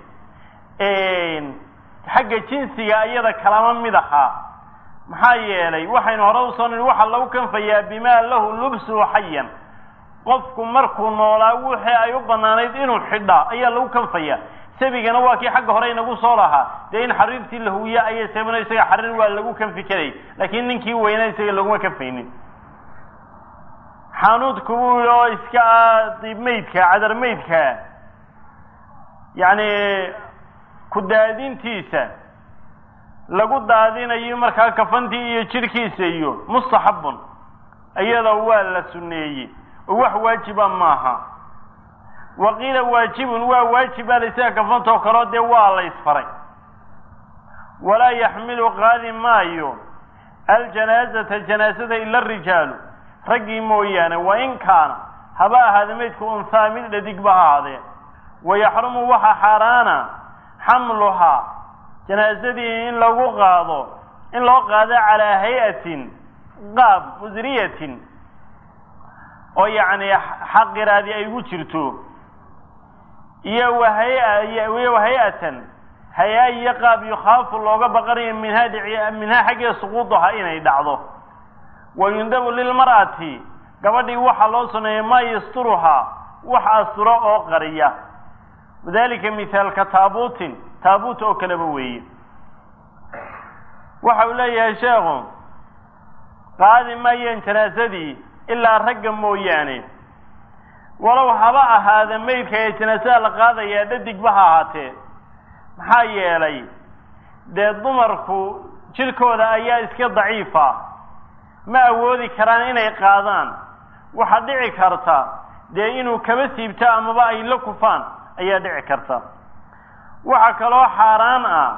xagga jinsiga ayada kalama mid aha maxaa yeelay waxaynu hore u soo nidhi waxa lagu kanfayaa bimaa lahu lubsu xayan qofku markuu noolaa wixii ay u banaanayd inuu xidha ayaa lagu kanfayaa sabigana waa kii xagga hore inagu soo lahaa dee in xariirtii la huwiya ayay sabina isaga xariir waa lagu kanfi karay laakiin ninkii weynaa isaga laguma kanfaynin xanuudku wuu oo iska diibmeydka cadar meydka yacni ku daadintiisa lagu daadinayo markaa kafantii iyo jirkiisa iyo mustaxabun iyada waa la sunneeyey oo wax waajiba maaha waqiila waajibun waa waajiba laysa kafantoo kaloo dee waa la isfaray walaa yaxmilu qaadi maayo aljanaazata janaazada ila arijaalu raggii mooyaane wain kaana haba ahaada meydku unhaa mid dhadigba ha ahaadee wayaxrumu waxa xaaraana xamluhaa janaazadii in lagu qaado in loo qaado calaa hay-atin qaab musriyatin oo yacni xaqiraadi ay ugu jirto iyo wahay-atan hay-a iyo qaab yukhaafu looga baqanayo minhaa xaggee suquudaha inay dhacdo wayundabu lilmar'ati gabadhii waxaa loo suneeyay maa yasturuhaa wax asturo oo qariya wadalika mithaalka taabuutin taabuut oo kaleba weeye waxa uu leeyahay sheekhu qaadi maayeen janaasadii ilaa ragga mooyaane walow haba ahaada meydka ee janaasada la qaadayaa dhadigba ha ahaatee maxaa yeelay dee dumarku jirkooda ayaa iska daciifa ma awoodi karaan inay qaadaan waxaa dhici karta dee inuu kaba siibto amaba ay la kufaan ayaa dhici karta waxaa kaloo xaaraan ah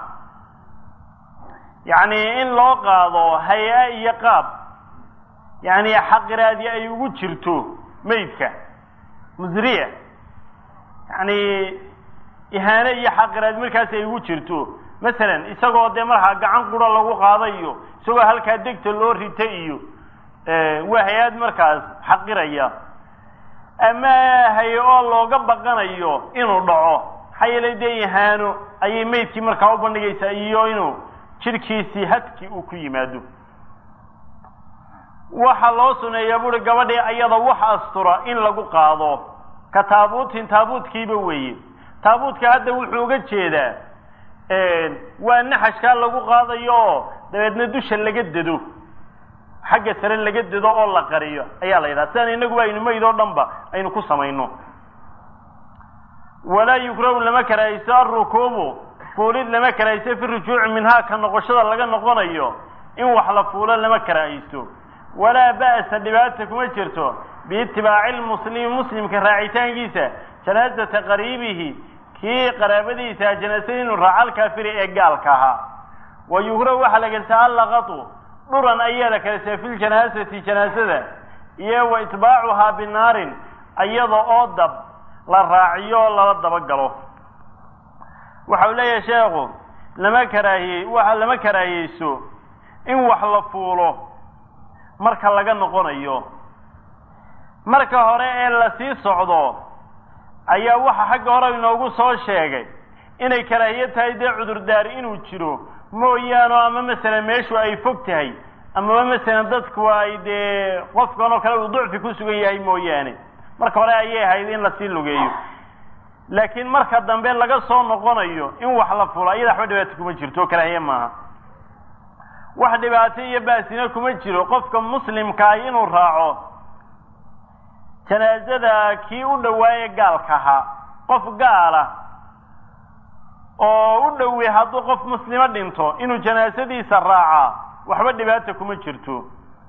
yacni in loo qaado hay-a iyo qaab yacni xaqiraadi ay ugu jirto meydka musriya yacni ihaane iyo xaqiraadi markaas ay ugu jirto masalan isagoo dee markaa gacan qura lagu qaadayo isagoo halkaa degta loo rita iyo waa hay-ad markaas xaqiraya ama hay-o looga baqanayo inuu dhaco maxaa yeelay dee ihaano ayay meydkii markaa u bandhigaysaa iyo inuu jirkiisii hadkii uu ku yimaado waxaa loo suneeyaa buuri gabadhii ayada wax astura in lagu qaado ka taabuutin taabuutkiiba weeye taabuutka hadda wuxuu uga jeedaa waa naxashkaa lagu qaadayo oo dabeedna dusha laga dado xagga sare laga dado oo la qariyo ayaa la yidhaha sidaan inaguba aynu meyd oo dhanba aynu ku samayno walaa yukrahu lama karahayso alrukuubu fuulid lama karahayso fi rujuuci minhaa ka noqoshada laga noqonayo in wax la fuulo lama karahayso walaa ba'sa dhibaata kuma jirto biitibaaci lmuslimi muslimka raacitaankiisa janaazata qariibihi kii qaraabadiisa janaasada inuu raaca alkaafiri ee gaalka ahaa wa yukrahu waxaa la gelsaa allaqatu dhuran ayaa la kalasaa fi ljanaasati janaasada iyo wa itbaacuhaa binaarin iyada oo dab la raaciyo lala daba galo. waxa uu leeyahay sheekhu lama karaahiyeyso in wax la fuulo marka laga noqonayo. marka hore ee la sii socdo ayaa waxa xagga hore inoogu soo sheegay inay karaahiye tahay dee cudurdaar inuu jiro mooyaane, ama masalan meeshu ay fog tahay, ama masalan dadku ay dee qofkan oo kale uu ducfi ku sugan yahay mooyaane. marka hore ayay ahayd in la sii lugeeyo, laakiin marka dambe laga soo noqonayo in wax la fulo iyada waxba dhibaato kuma jirto, karaahiye maaha. wax dhibaato iyo baasina kuma jiro qofka muslimka ah inuu raaco janaazada kii u dhawaaye gaalka ahaa. qof gaala oo u dhowey hadduu qof muslima dhinto inuu janaasadiisa raacaa waxba dhibaato kuma jirto.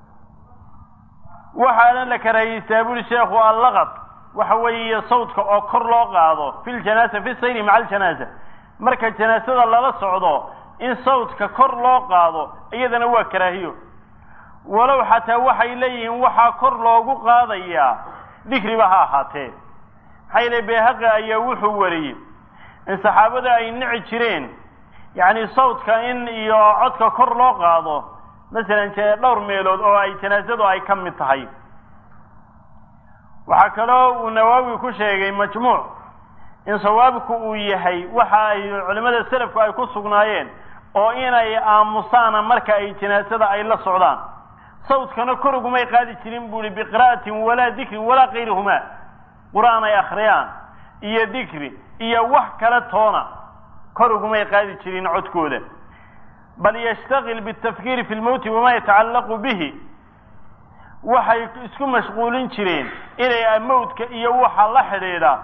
waxaana la karaahiyeysaa buri sheekhu allaqad waxa weeye sawdka oo kor loo qaado fi ljanaasa fi sayri maca aljanaasa. marka janaasada lala socdo in sawdka kor loo qaado iyadana waa karaahiyo. walow xataa waxay leeyihiin waxaa kor loogu qaadayaa dikriba ha ahaatee. maxaa yeelay bayhaqi ayaa wuxuu wariyey in saxaabada ay nici jireen yacni sawdka in iyo codka kor loo qaado masalan dhowr meelood oo ay janaasadu ay ka mid tahay. waxaa kaloo uu nawaawi ku sheegay majmuuc in sawaabku uu yahay waxa ay culimada salafku ay ku sugnaayeen oo inay aamusaana marka ay janaasada ay la socdaan. sawdkana kor ugumay qaadi jirin buu yidhi biqira'atin walaa dikrin walaa kayrihumaa. qur-aan ay akhriyaan iyo dikri iyo wax kale toona kor ugumay qaadi jirin codkooda. bal yashtagil bitafkiiri fi lmowti wamaa yatacallaqu bihi. waxay isku mashquulin jireen inay mowdka iyo waxa la xidhiidha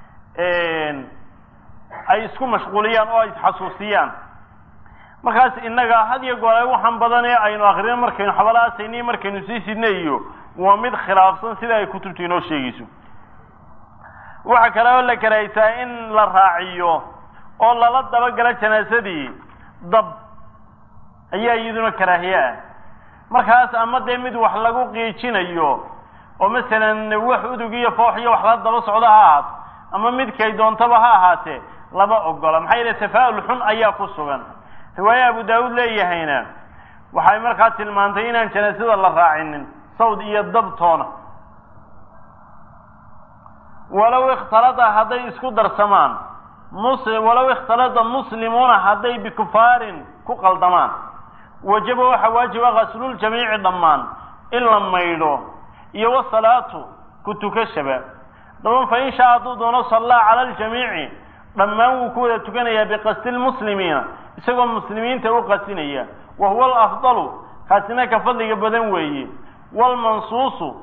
ay isku mashquuliyaan oo ay isxasuusiyaan. markaas innaga had iyo goor waxaan badan ee aynu akhrino markaynu xabalaasayni markaynu sii sidnayo waa mid khilaafsan sida ay kutubtu inoo sheegayso. waxa kale oo la karaahiyeysaa in la raaciyo oo lala dabagalo janaasadii dab ayaa iyaduna karaahiye ah. markaas ama dee mid wax lagu qiijinayo oo masalan wax udug iyo foox iyo wax la daba socdo ha ahaato, ama midkay doontaba ha ahaatee lama ogola. maxaa yeelay tafaa'ul xun ayaa ku sugan. riwaaye abu daawuud leeyahayna waxay markaa tilmaantay inaan janaasada la raacinin sawd iyo dabtoona. walow ikhtalada hadday isku darsamaan walow ikhtalada muslimuuna hadday bikufaarin ku qaldamaan wajaba waxa waajiba ghaslul-jamiici dhammaan in la maydho iyo wasalaatu ku tukashaba. daban fa in shaa hadduu doono sallaa cala aljamiici dhammaan wuu ku wada tukanayaa biqasdi lmuslimiina isagoo muslimiinta u qasinaya. wa huwa alafdalu kaasina ka fadliga badan weeye. walmansuusu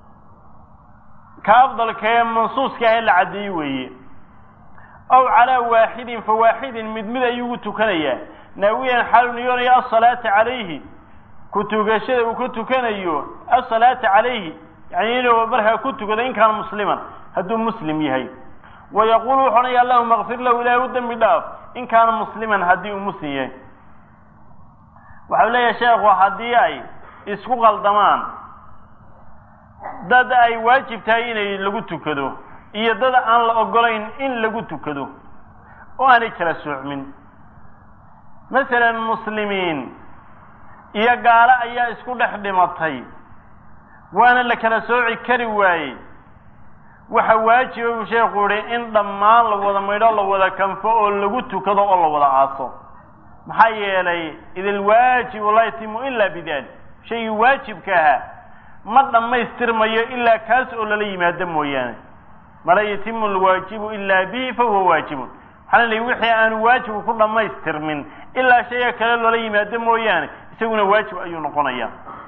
ka afdalka ee mansuuska ah la caddeeyey weeye. aw calaa waaxidin fa waaxidin mid ayuu tukanayaa naawiyan xaalu niyoonaya asalaata calayhi ku tukashada uu ku tukanayo asalaata calayhi yani inuu markaa ku tukado in kaana musliman hadduu muslim yahay. wayaquulu wuxuu odhanaya allahuma kfir lahu ilaahi u dembi dhaaf in kaana musliman haddii uu muslim yahay. waxau leeyahay sheekhu haddii ay isku qaldamaan dad ay waajib tahay inay lagu tukado iyo dad aan la ogolayn in lagu tukado oo aanay kala soocmin. masalan muslimiin iyo gaalo ayaa isku dhex dhimatay waana la kala sooci kari waayey. waxa waajiba uu sheekhu yihi in dhammaan la wada maydho la wada kanfo oo lagu tukado oo la wada aaso. maxaa yeelay idilwaajibu laa yatimu ilaa bidalik. shaygii waajibka ahaa ma dhammaystirmayo ilaa kaas oo lala yimaado mooyaane. mala yatimu alwaajibu ilaa bihi fahuwa waajibun. waxaa la wixii aanu waajibu ku dhammaystirmin ilaa shayga kale loola yimaado mooyaane isaguna waajib ayuu noqonayaa.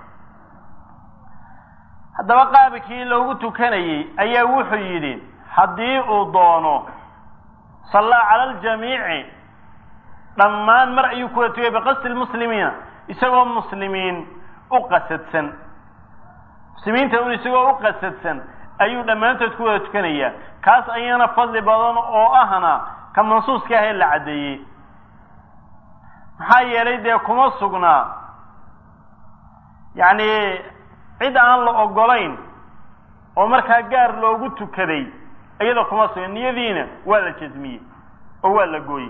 haddaba qaabkii loogu tukanayey ayaa wuxuu yidhi haddii uu doono sallaa cala aljamiici dhammaan mar ayuu kuwada tukay biqasdi lmuslimiina isagoo muslimiin u qasadsan. muslimiinta un isagoo u qasadsan ayuu dhammaantood ku wada tukanayaa. kaas ayana fadli badan oo ahna ka mansuuska ah ee la caddeeyey. maxaa yeelay dee kuma sugnaa yacni cid aan la ogolayn oo markaa gaar loogu tukaday iyada kuma sugan niyadiina waa la jasmiyey oo waa la gooyey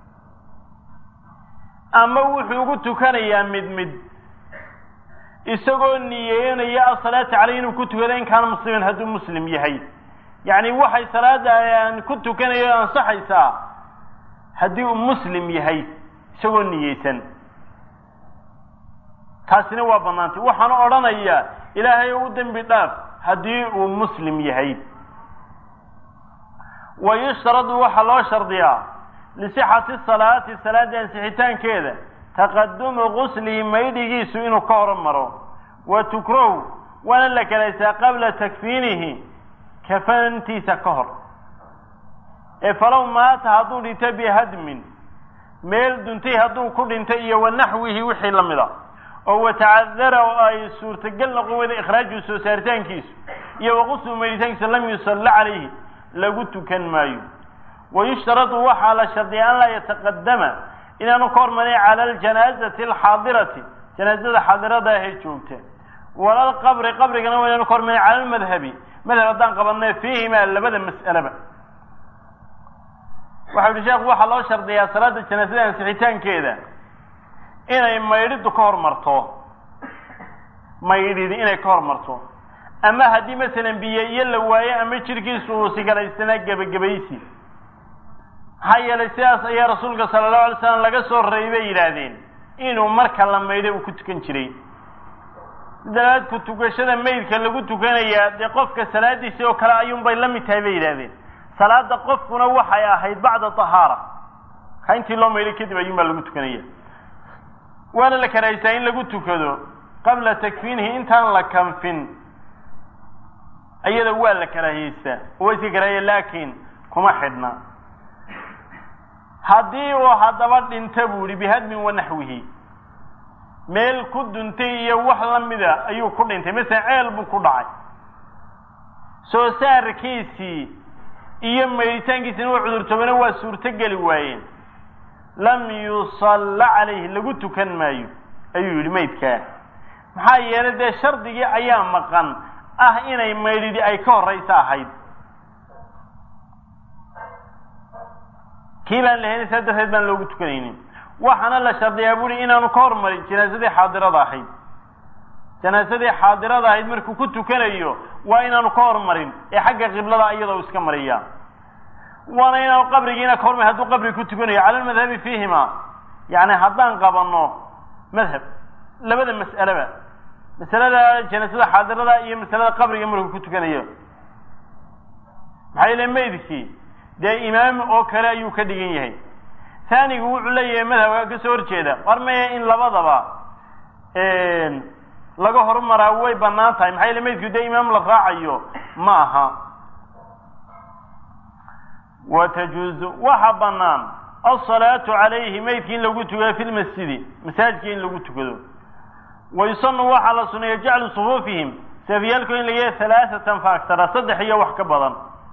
ama wuxuu ugu tukanayaa mid isagoo niyeynaya as-salaatu calayhi inuu ku tukado in kaana musliman hadduu muslim yahay yacni waxay salaada aan ku tukanayo ansaxaysaa haddii uu muslim yahay isagoo niyeysan taasina waa bannaantay waxaan odhanayaa ilaahay u dembi dhaaf haddii uu muslim yahay wayushtaradu waxaa loo shardiyaa lisixati salaati salaada ansixitaankeeda taqadumu guslihi maydhigiisu inuu ka hormaro wa tukrahu waana la karaysaa qabla takfiinihi kafantiisa ka hor ee falow maata hadduu dhinto bihadmin meel duntay hadduu ku dhintay iyo wanaxwihi wixii la mida oo watacadara oo ay suurtagal noqon weyda ikhraaju soo saaritaankiisu iyo waquslu maydhitaankiisa lam yusalla calayhi lagu tukan maayo wayushtaradu waxaa la shardiya an laa yataqadama inaanu ka hormarin cala aljanaazati alxaadirati janaazada xaadirada ahee joogta wala alqabri qabrigana waa inaanu ka hormarin cala almadhabi madhab haddaan qabanay fiihimaa labada mas'alaba waxa uhi sheekhu waxaa loo shardiyaa salaada janaazada ansixitaankeeda inay maydhidu ka hormarto maydhidi inay ka hormarto ama haddii masalan biyo iyo la waayo ama jirkiisu uu sigaraysana gebagabaysi maxaa yeelay sidaas ayaa rasuulka sala allahu alay slam laga soo reeyay bay yidhaahdeen inuu marka la maydhay uu ku tukan jiray dalaad ku tukashada maydka lagu tukanayaa dee qofka salaadiisa oo kale ayuunbay la mid tahay bay yidhaahdeen salaada qofkuna waxay ahayd bacda tahaara ka intii loo maydhay kadib ayuunbaa lagu tukanaya waana la karaysaa in lagu tukado qabla takfiinihi intaan la kanfin iyada waa la karaahiyeysaa waa iska karaahiyey laakiin kuma xidhna haddii uu haddaba dhinta buu yihi bihadmin wanaxwihi meel ku duntay iyo wax lamida ayuu ku dhintay masalan ceel buu ku dhacay soo saarkiisii iyo maydhitaankiisina waa cudurtoobana waa suurtogeli waayeen lam yusalla calayhi lagu tukan maayo ayuu yidhi maydkaa maxaa yeelay dee shardigii ayaa maqan ah inay maydhidi ay ka horraysa ahayd kii baan lahayn saa darteed baan loogu tukanaynin waxaana la shardiyaa buuri inaanu ka hormarin janaasadii xaadirada ahayd janaasadii xaadirada ahayd markuu ku tukanayo waa inaanu ka hormarin ee xagga qiblada iyadoo iska mariyaa waana inaanu qabrigiina ka hormarin hadduu qabri ku tukanayo cala almadhabi fiihima yani haddaan qabanno madhab labada mas'aleba masalada janaasada xaadirada iyo masalada qabriga markuu ku tukanayo maxaa yeele maydkii dee imaam oo kale ayuu ka dhigan yahay taanigu wuxuu leeyahay madhabka ka soo horjeeda war maya in labadaba laga horumaraa way banaan tahay maxaa yeele maydku dee imaam la raacayo ma aha watajuuzu waxa banaan asalaatu calayhi maydki in lagu tukado fi lmasjidi masaajidka in lagu tukado wayusanu waxaa la suneeya jaclu sufuufihim safiyaalku in laga halaaثatan fa aktara saddex iyo wax ka badan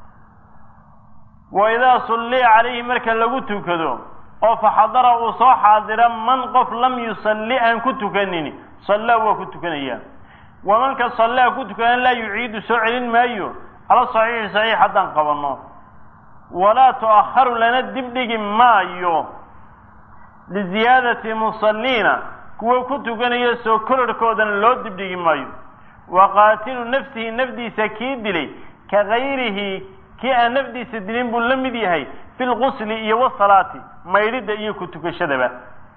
waidaa sulliya calayhi marka lagu tukado oo faxadara uu soo xaadira man qof lam yusalli aan ku tukanin sallaa waa ku tukanaya wamanka sallaa ku tukanan laa yuciidu soo celin maayo ala saxiixi saxiix haddaan qabanno walaa tu'akharu lana dibdhigi maayo liziyaadati musalliina kuwa ku tukanaya soo kororhkoodana loo dibdhigi maayo wa qaatilu nafsihi nafdiisa kii dilay ka gayrihi kii aan nafdiisa dilin buu la mid yahay fi lgusli iyo wasalaati maydhidda iyo ku tukashadaba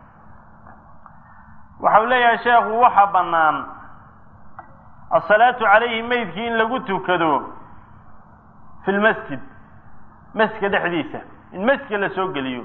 waxau leeyahay sheekhu waxa bannaan asalaatu calayhi maydkii in lagu tukado fi lmasjid masjidka dhexdiisa in masjidka la soo geliyo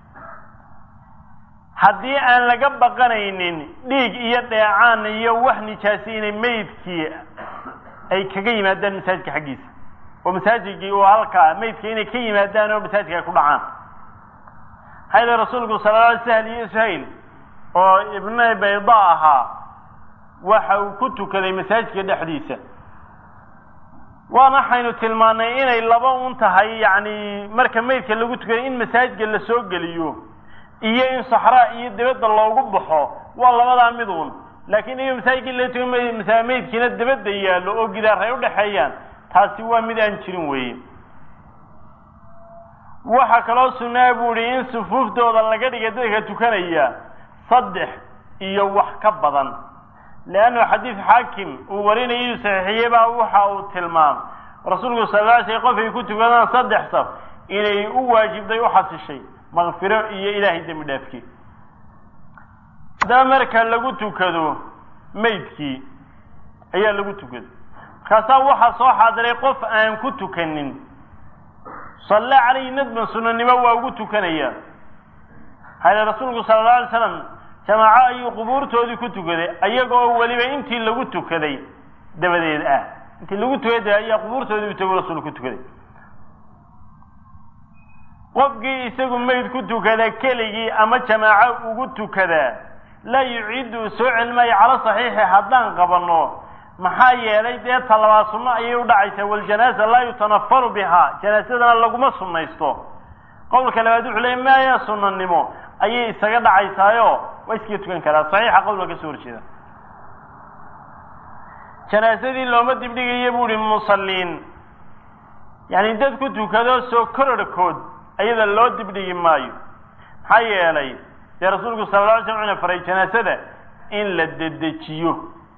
haddii aan laga baqanaynin dhiig iyo dheecaan iyo wax nijaasi inay maydkii ay kaga yimaadaan masaajidka xaggiisa oo masaajidkii uu halkaa maydka inay ka yimaadaan oo masaajidka ay ku dhacaan hayda rasuulku sala alla alay sahl iyo suhayl oo ibne bayda ahaa waxa uu ku tukaday masaajidka dhexdiisa waana waxaynu tilmaanay inay laba un tahay yacni marka maydka lagu tukaday in masaajidka la soo geliyo iyo in saxraa iyo dibadda loogu baxo waa labadaa mid uun laakiin iyo masaajidkii la tukan maydkiina dibadda yaallo oo gidaar ay udhexeeyaan taasi waa mid aan jirin weeye waxa kaloo sunnaa buu yidhi in sufuuftooda laga dhiga dadka tukanaya 3 iyo wax ka badan leanno xadiis xaakim uu warinayay saxiixiyay baa waxa uu tilmaam rasuulku sallallahu alayhi wasallam qofkii ku tukadaan 3 saf inay u waajibday u xasishay maghfiro iyo ilaahay dambi dhaafkii marka lagu tukado meydkii ayaa lagu tukado kaasa waxa soo xaadiray qof aan ku tukanin صلى عليه ندم سنن waa ugu tukanaya hada rasuulku sallallahu alayhi wasallam jamaaca ay qubuurtoodii ku tukaday ayagoo waliba intii lagu tukaday dabadeed intii lagu tukaday ayaa qubuurtoodii u rasuulku ku tukaday qofkii isagu meyd ku tukada keligii ama jamaaca ugu tukada la yuciidu soo cilmay ala saxiix haddaan qabano maxaa yeelay dee talaba sunno ayay u dhacaysaa wal janaaza la yutanaffaru biha janaazadana laguma sunnaysto qowlka labaad wuxuu leeyahay ma ya sunnanimo ayay isaga dhacaysaayo way iska tukan karaa saxiixa qowlka soo horjeeda janaazadii looma dibdhigayo buuri musalliin yani dad ku tukado soo kororkood ayada loo dibdhigi maayo maxaa yeelay dee rasuulku sallallahu alayhi wasallam faray janaazada in la dedejiyo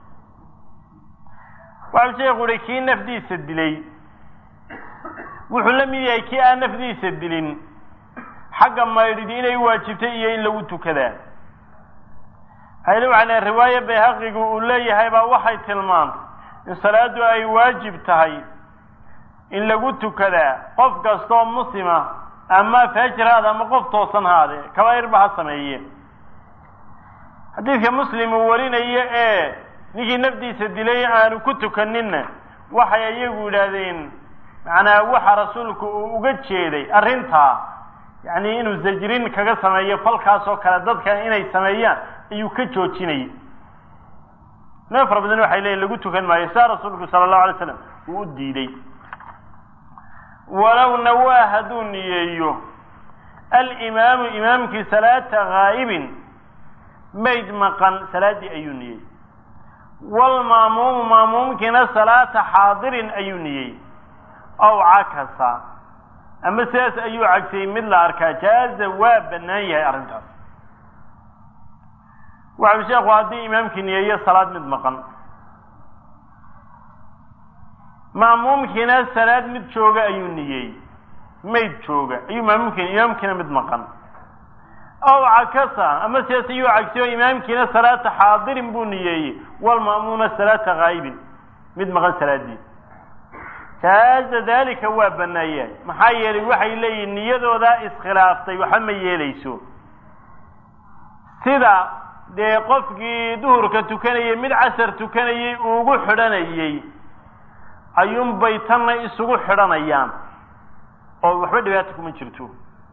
waxaa sheekhu yidhi kii nafdiisa dilay wuxuu la mid yahay kii aan nafdiisa dilin xagga maydhidi inay waajibtay iyo in lagu tukadaa hayla waxaa riwaaya bayhaqigu uu leeyahay baa waxay tilmaantay in salaadu ay waajib tahay in lagu tukadaa qof kastoo muslima ama faajiraada ama qof toosan haade kabaa'ir ba sameeye xadiidka muslim uu warinayo ninkii nafdiisa dilay aanu ku tukaninna waxay ayagu yidhaahdeen macnaa waxa rasuulku uu uga jeeday arrintaa yani inuu zajrin kaga sameeyo falkaasoo kale dadka inay sameeyaan ayuu ka joojinayay nafar badan waxay leeyihiin lagu tukan maayo saa rasuulku sallallahu alayhi wasallam uu diiday walaw nawaa hadduu niyeeyo al-imaamu imaamkii salaata ghaa'ibin mayd maqan salaadii ayuu niyey والماموم ماموم كنا صلاة حاضر أيوني أو عكسا أما سياس أيو عكسي مثل أركا جاز وبناية أرنتاس وعبشاق وهذه إمام كنية صلاة مدمقا ماموم كنا صلاة مدشوغة أيوني ميد شوغة أيو ممكن إمام كنا مدمقا أو عكسا أما سياسيو عكسيو إمام كنا صلاة حاضر بنيي والمأموم صلاة غائب مد مغان صلاة دي كهذا ذلك هو بنايا محايا وحي لي النية ذا إسخلافتي وحمي يليسو سيدا دي قفقي دهرك تكني مد عسر تكني وقو حرانيي أيوم بيتنا إسقو حرانيان أو وحبا دواتكم من شرتو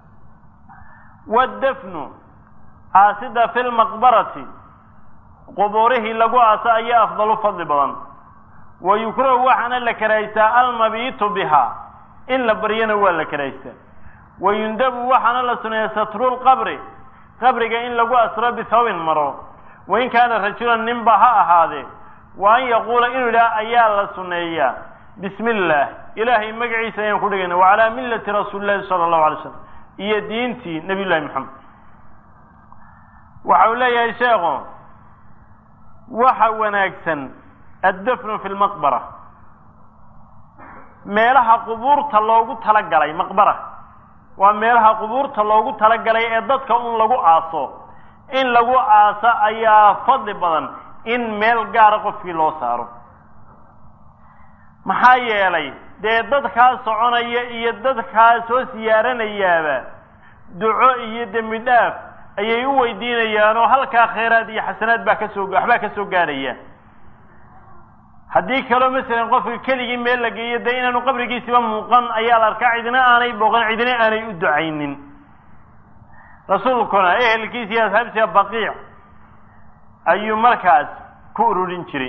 والدفن عاسد في المقبرة قبوره لقوا عسى أفضل فضل بضان ويكره وحنا لكريسا المبيت بها إلا برينا ولا كريسا ويندب وحنا لسنة ستر القبر قبرك إن لقوا أسرى بثوب مرو وإن كان رجلا ننبها هذا وأن يقول إن لا أيال لسنة بسم الله إلهي مقعي سينقلنا وعلى ملة رسول الله صلى الله عليه وسلم هي دينتي نبي الله محمد وحولي يا شيخ وحوناكسن الدفن في المقبرة ميلها قبور تلوغو تلقلي مقبرة وميلها قبور تلوغو تلقلي إدادك أن لغو آسو إن لغو آسا أيا فضل بدن إن ميل قارق في لو سارو محايا لي dee dadkaa soconaya iyo dadkaa soo siyaaranayaaba duco iyo dembi dhaaf ayay u weydiinayaan oo halkaa khayraad iyo xasanaad baa waxbaa ka soo gaaraya haddii kaloo masalan qofka keligii meel la geeyo dee inaanu qabrigiisiba muuqan ayaa la arkaa cidina aanay booqan cidina aanay u ducaynin rasuulkuna ehelkiisa iyo asxaabtiisa baqiic ayuu markaas ku ururin jiray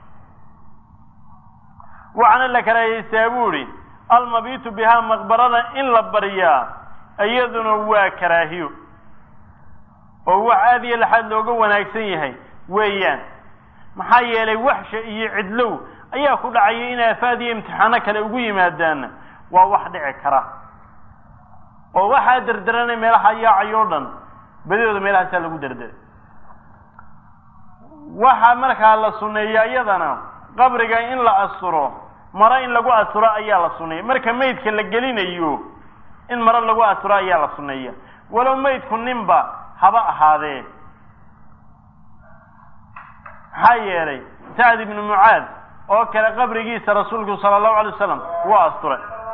وعن لك يستابوري المبيت بها مقبرة إن لبريا أيضا هو كراهيو وهو عادي لحد لو قوة ناكسيه ويان محايا لي وحشة يعدلو ayaa ku dhacaya in aafaad iyo imtixaano kale ugu yimaadaan waa wax dhici kara oo waxaa derderanay meelaha yaacayo dhan badidooda meelahaasaa lagu derderay waxaa markaa la sunneeya iyadana qabriga in la asturo maro in lagu asturo ayaa la sunneeya marka maydka la gelinayo in maro lagu asturo ayaa la sunneeya walow maydku ninba haba ahaadee maxaa yeelay sacd ibnu mucaad oo kale qabrigiisa rasuulku sala allahu alay wasalam waa asturay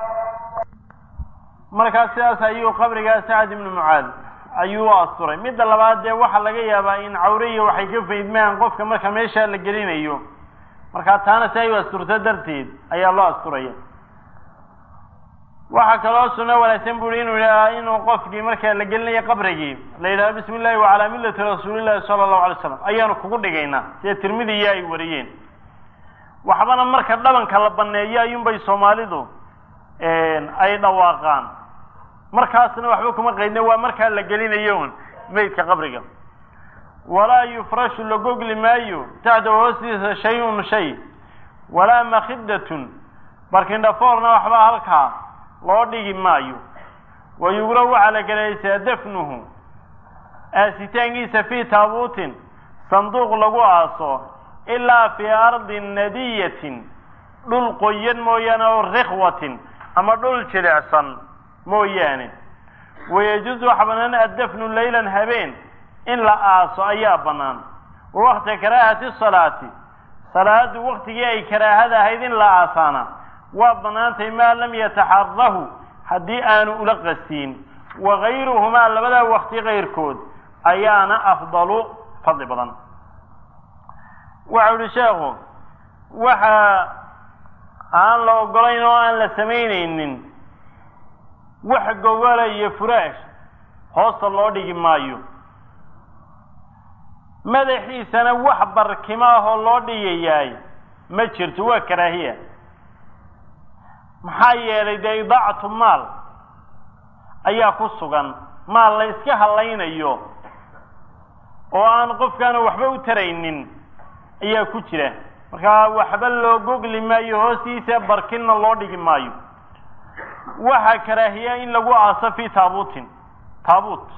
markaa sidaas ayuu qabrigaa sacd ibnu mucaad ayuu u asturay midda labaad dee waxaa laga yaabaa in cawriya waxay ka faydmaan qofka marka meesha la gelinayo markaa taana si ay u asturto darteed ayaa loo asturaya waxaa kaloo sunno wanaagsan buri inuu qofkii markaa la gelinayo qabrigii la yidhahdo bismi illahi wacalaa millati rasuulillahi sala allahu alay slam ayaanu kugu dhigaynaa sida tirmidiya ay wariyeen waxbana marka dhabanka la baneeyo ayuunbay soomaalidu ay dhawaaqaan markaasna waxba kuma qaydna waa markaa la gelinayo maydka qabriga walaa yufrashu la gogli maayo taxta hoostiisa shay-un shay walaa makhidatun barkindhafoorna waxba halkaa loo dhigi maayo wayugraw waxaa la gelaysaa dafnuhu aasitaankiisa fii taabuutin sanduuq lagu aaso ilaa fii ardi nadiyatin dhul qoyan mooyaane oo rikhwatin ama dhul jilicsan mooyaane wayajuusu waxa bannaan addafnu laylan habeen in la aaso ayaa bannaan wa waqti karaahati salaati salaadu waqtigii ay karaahada ahayd in la aasaana waa bannaantay maa lam yataxarahu haddii aanu ula qastiin wagayruhumaa labadaa waqti kayrkood ayaana afdalu fadli badan waxau ihi sheekhu waxa aan la ogolayn oo aan la samaynaynin wax gogola iyo furaash hoosta loo dhigi maayo madaxiisana wax barkimo ahoo loo dhigayaay ma jirto waa karaahiya maxaa yeelay dee idaacatu maal ayaa ku sugan maal la iska hallaynayo oo aan qofkaana waxba u taraynin ayaa ku jira markaa waxba loo gogli maayo hoostiisa barkinna loo dhigi maayo waxaa karaahiya in lagu aaso fii taabuutin taabuut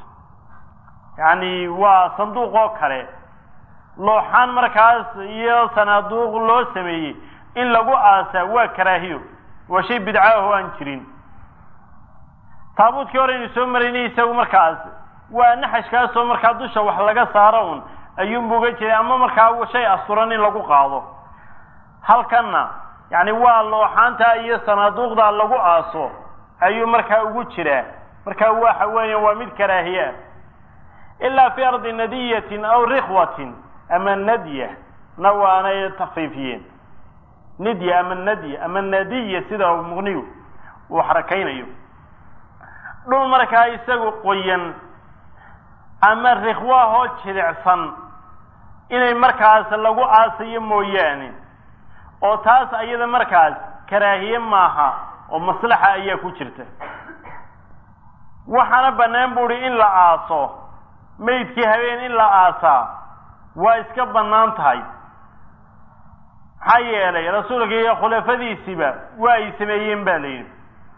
yacni waa sanduuq oo kale looxaan markaas iyo sanaaduuq loo sameeyey in lagu aasaa waa karaahiyo waa shay bidcaahoo aan jirin taabuutkii hore aynu soo maraynay isagu markaas waa naxashkaasoo markaa dusha wax laga saaro un ayuunbu uga jiray ama markaa shay asturan in lagu qaado halkanna yacni waa looxaanta iyo sanaaduuqda lagu aaso ayuu markaa ugu jiraa markaa waxa weeya waa mid karaahiya ilaa fi ardi nadiyatin aw rikhwatin ama nadya na waanay takfiifiyeen nidya ama nadya ama nadiya sida muqniyu uu xarakaynayo dhul markaa isagu qoyan ama rikhwaahoo jilicsan inay markaas lagu aasayo mooyaane oo taas ayada markaas karaahiye maaha oo maslaxa ayaa ku jirta waxaana bannaan buuhi in la aaso maydkii habeen in la aasaa waa iska bannaan tahay maxaa yeelay rasuulka iyo khulafadiisiba waa ay sameeyeen ba la yidhi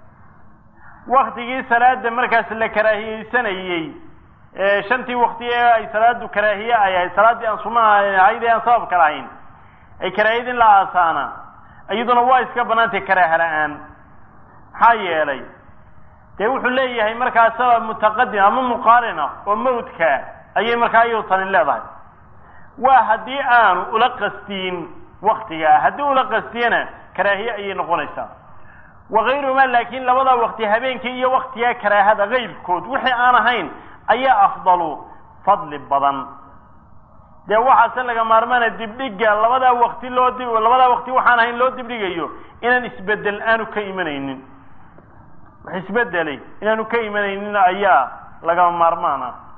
waktigii salaada markaas la karaahiyeysanayey shantii waqti ee ay salaadu karaahiye ay ahayd salaaddii aan sunnaha ahayd ee aan sababka lahayn ay karaahiyad in la aasaana iyaduna waa iska bannaantay karaaha la-aan maxaa yeelay dee wuxuu leeyahay markaa sabab mutaqadim ama muqaarina oo mawdka ayay markaa iyadu tani leedahay waa haddii aanu ula qastiin waktigaa haddii ula qastiyana karaahiye ayay noqonaysaa wagayruhumaa laakiin labada waqti habeenkii iyo waktigaa karaahada kayrkood wixii aan ahayn ayaa afdalu fadli badan dee waxaase laga maarmaana dibdhiga labadaa waqti labadaa waqti waxaan ahayn loo dibdhigayo inaan isbedel aanu ka imanaynin wax isbedelay inaanu ka imanaynin ayaa lagama maarmaana